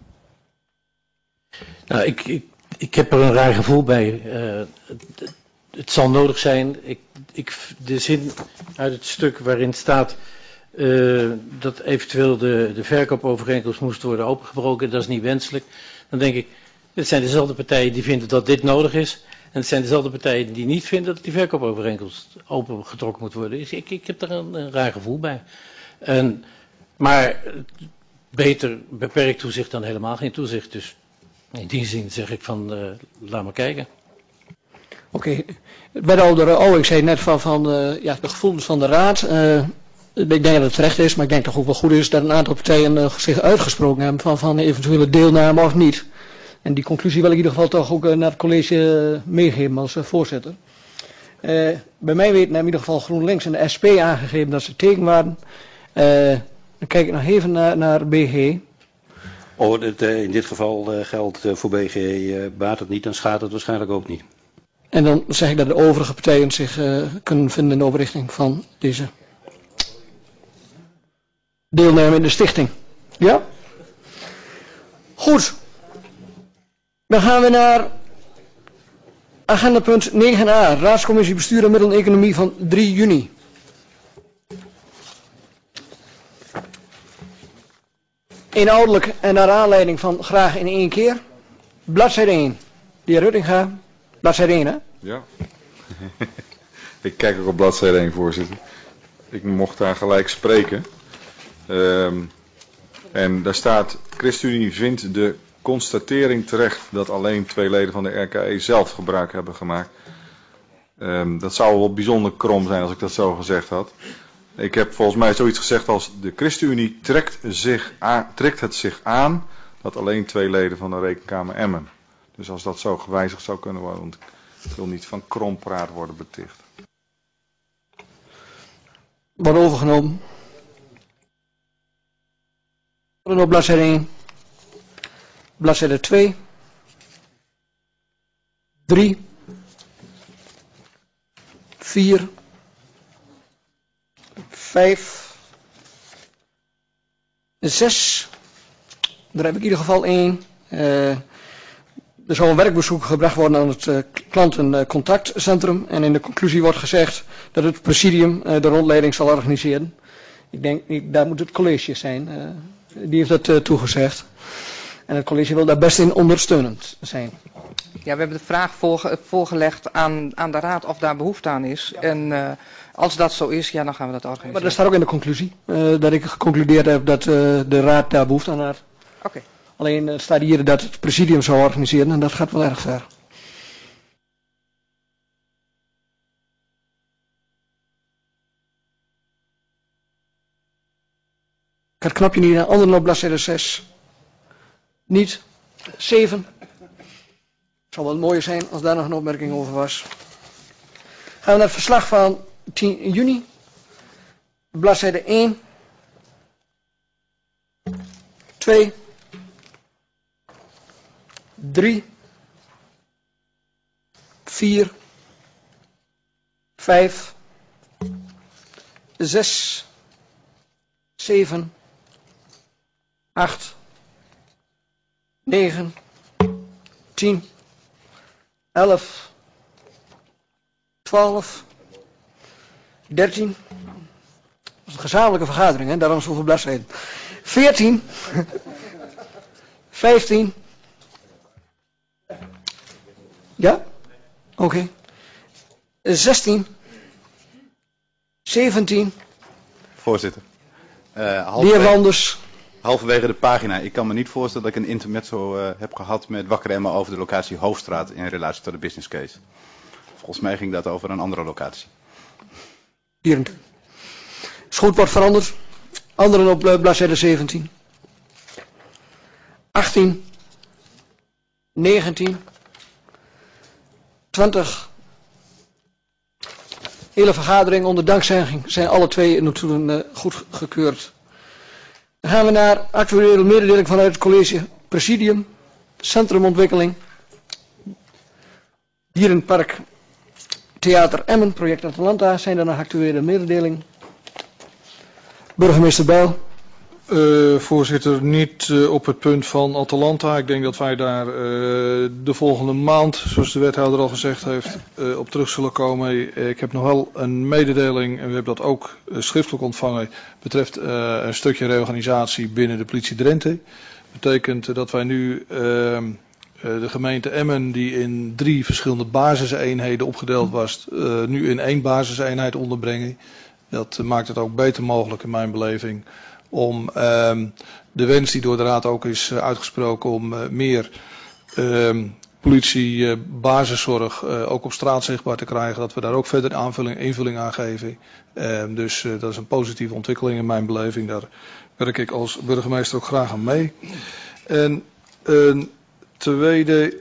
Nou, ik, ik, ik heb er een raar gevoel bij. Uh, het, het zal nodig zijn. Ik, ik, de zin uit het stuk waarin staat uh, dat eventueel de, de verkoopovereenkomst moest worden opengebroken, dat is niet wenselijk. Dan denk ik, het zijn dezelfde partijen die vinden dat dit nodig is. En het zijn dezelfde partijen die niet vinden dat die verkoopovereenkomst opengetrokken moet worden. Dus ik, ik heb er een, een raar gevoel bij. En, maar beter beperkt toezicht dan helemaal geen toezicht. Dus in die zin zeg ik van, uh, laat maar kijken. Oké, okay. Wethouder Owing zei net van, van uh, ja, de gevoelens van de raad. Uh, ik denk dat het terecht is, maar ik denk toch ook wel goed is dat een aantal partijen uh, zich uitgesproken hebben van, van eventuele deelname of niet. En die conclusie wil ik in ieder geval toch ook uh, naar het college uh, meegeven als uh, voorzitter. Uh, bij mij weten hebben in ieder geval GroenLinks en de S P aangegeven dat ze tegen waren. Uh, dan kijk ik nog even naar, naar B G. Oh, het, uh, in dit geval uh, geldt uh, voor B G uh, baat het niet, dan schaadt het waarschijnlijk ook niet. En dan zeg ik dat de overige partijen zich uh, kunnen vinden in de overrichting van deze deelname in de stichting. Ja? Goed. Dan gaan we naar agenda punt negen a, Raadscommissie Bestuur en Middelen Economie van drie juni. Inhoudelijk en naar aanleiding van graag in één keer. Bladzijde één. De heer Ruttinga, bladzijde één, hè? Ja. Ik kijk ook op bladzijde één, voorzitter. Ik mocht daar gelijk spreken. Um, en daar staat, ChristenUnie vindt de constatering terecht dat alleen twee leden van de R K E zelf gebruik hebben gemaakt Um, dat zou wel bijzonder krom zijn als ik dat zo gezegd had. Ik heb volgens mij zoiets gezegd als de ChristenUnie trekt, zich aan, trekt het zich aan dat alleen twee leden van de Rekenkamer Emmen. Dus als dat zo gewijzigd zou kunnen worden, want ik wil niet van krompraat worden beticht. Wordt overgenomen. Op bladzijde één. Bladzijde twee. drie. vier. vijf. zes. Daar heb ik in ieder geval één. Uh, er zou een werkbezoek gebracht worden aan het uh, klantencontactcentrum. En in de conclusie wordt gezegd dat het presidium uh, de rondleiding zal organiseren. Ik denk, ik, daar moet het college zijn. Uh, die heeft dat uh, toegezegd. En het college wil daar best in ondersteunend zijn. Ja, we hebben de vraag voorge voorgelegd aan, aan de raad of daar behoefte aan is. En uh, als dat zo is, ja, dan gaan we dat organiseren. Maar dat staat ook in de conclusie. Uh, dat ik geconcludeerd heb dat uh, de raad daar behoefte aan had. Oké. Okay. Alleen uh, staat hier dat het presidium zou organiseren en dat gaat wel erg ver. Ik had het knopje niet aan, anderen op bladzijde zes. Niet. zeven. Het zou wel mooier zijn als daar nog een opmerking over was. Gaan we naar het verslag van tien juni. Bladzijde één. twee. drie. vier. vijf. zes. zeven. acht. negen. tien. elf. twaalf. dertien. Dat is een gezamenlijke vergadering, hè? Daarom zoveel bladzijden. veertien. vijftien. Ja? Oké. Okay. zestien. zeventien. Voorzitter. Uh, halverwege, halverwege de pagina. Ik kan me niet voorstellen dat ik een intermezzo uh, heb gehad met Wakker Emmen over de locatie Hoofdstraat in relatie tot de business case. Volgens mij ging dat over een andere locatie. Hier. Schoot wordt veranderd. Anderen op uh, bladzijde zeventien. achttien. negentien. twintig. Hele vergadering onder dankzegging zijn alle twee natuurlijk uh, goed gekeurd. Dan gaan we naar actuele mededeling vanuit het college Presidium, Centrumontwikkeling, Dierenpark Theater Emmen, project Atalanta. Zijn er nog actuele mededeling? Burgemeester Bijl. Uh, voorzitter, niet uh, op het punt van Atalanta. Ik denk dat wij daar uh, de volgende maand, zoals de wethouder al gezegd heeft, uh, op terug zullen komen. Uh, ik heb nog wel een mededeling, en we hebben dat ook uh, schriftelijk ontvangen, betreft uh, een stukje reorganisatie binnen de politie Drenthe. Dat betekent uh, dat wij nu uh, uh, de gemeente Emmen, die in drie verschillende basiseenheden opgedeeld was, uh, nu in één basiseenheid onderbrengen. Dat uh, maakt het ook beter mogelijk in mijn beleving om uh, de wens die door de raad ook is uh, uitgesproken om uh, meer uh, politie uh, basiszorg uh, ook op straat zichtbaar te krijgen, dat we daar ook verder aanvulling, invulling aan geven. Uh, dus uh, dat is een positieve ontwikkeling in mijn beleving. Daar werk ik als burgemeester ook graag aan mee. En een tweede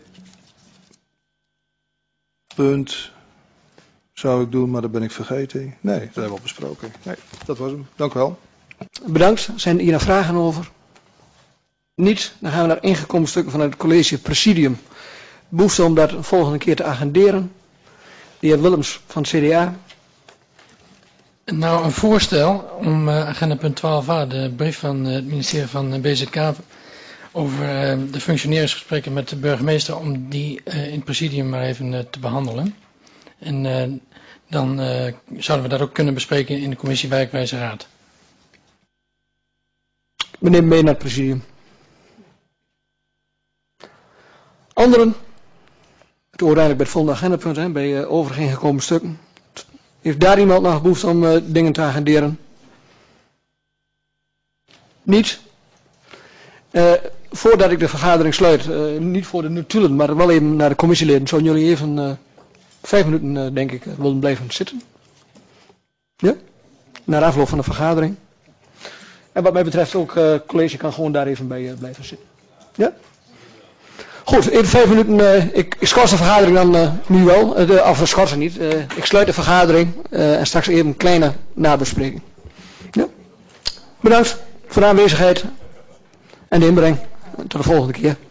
punt zou ik doen, maar dat ben ik vergeten. Nee, dat hebben we al besproken. Nee, dat was hem. Dank u wel. Bedankt. Zijn hier nog vragen over? Niet. Dan gaan we naar ingekomen stukken vanuit het college Presidium. Behoefte om dat volgende keer te agenderen. De heer Willems van het C D A. Nou, een voorstel om uh, agenda punt twaalf a, de brief van uh, het ministerie van uh, B Z K over uh, de functioneringsgesprekken met de burgemeester, om die uh, in het presidium maar even uh, te behandelen. En uh, dan uh, zouden we dat ook kunnen bespreken in de commissie Werkwijze Raad. We nemen mee naar het presidium. Anderen? Het hoort eigenlijk bij het volgende agendapunt, hè, bij uh, overig gekomen stukken. Heeft daar iemand nog behoefte om uh, dingen te agenderen? Niet? Uh, voordat ik de vergadering sluit, uh, niet voor de notulen, maar wel even naar de commissieleden. Zouden jullie even uh, vijf minuten uh, denk ik uh, willen blijven zitten. Ja? Na de afloop van de vergadering. En wat mij betreft ook, uh, het college kan gewoon daar even bij uh, blijven zitten. Ja? Goed, even vijf minuten. Uh, ik, ik schors de vergadering dan uh, nu wel. Uh, de, of uh, schorsen niet. Uh, ik sluit de vergadering. Uh, en straks even een kleine nabespreking. Ja? Bedankt voor de aanwezigheid. En de inbreng. Tot de volgende keer.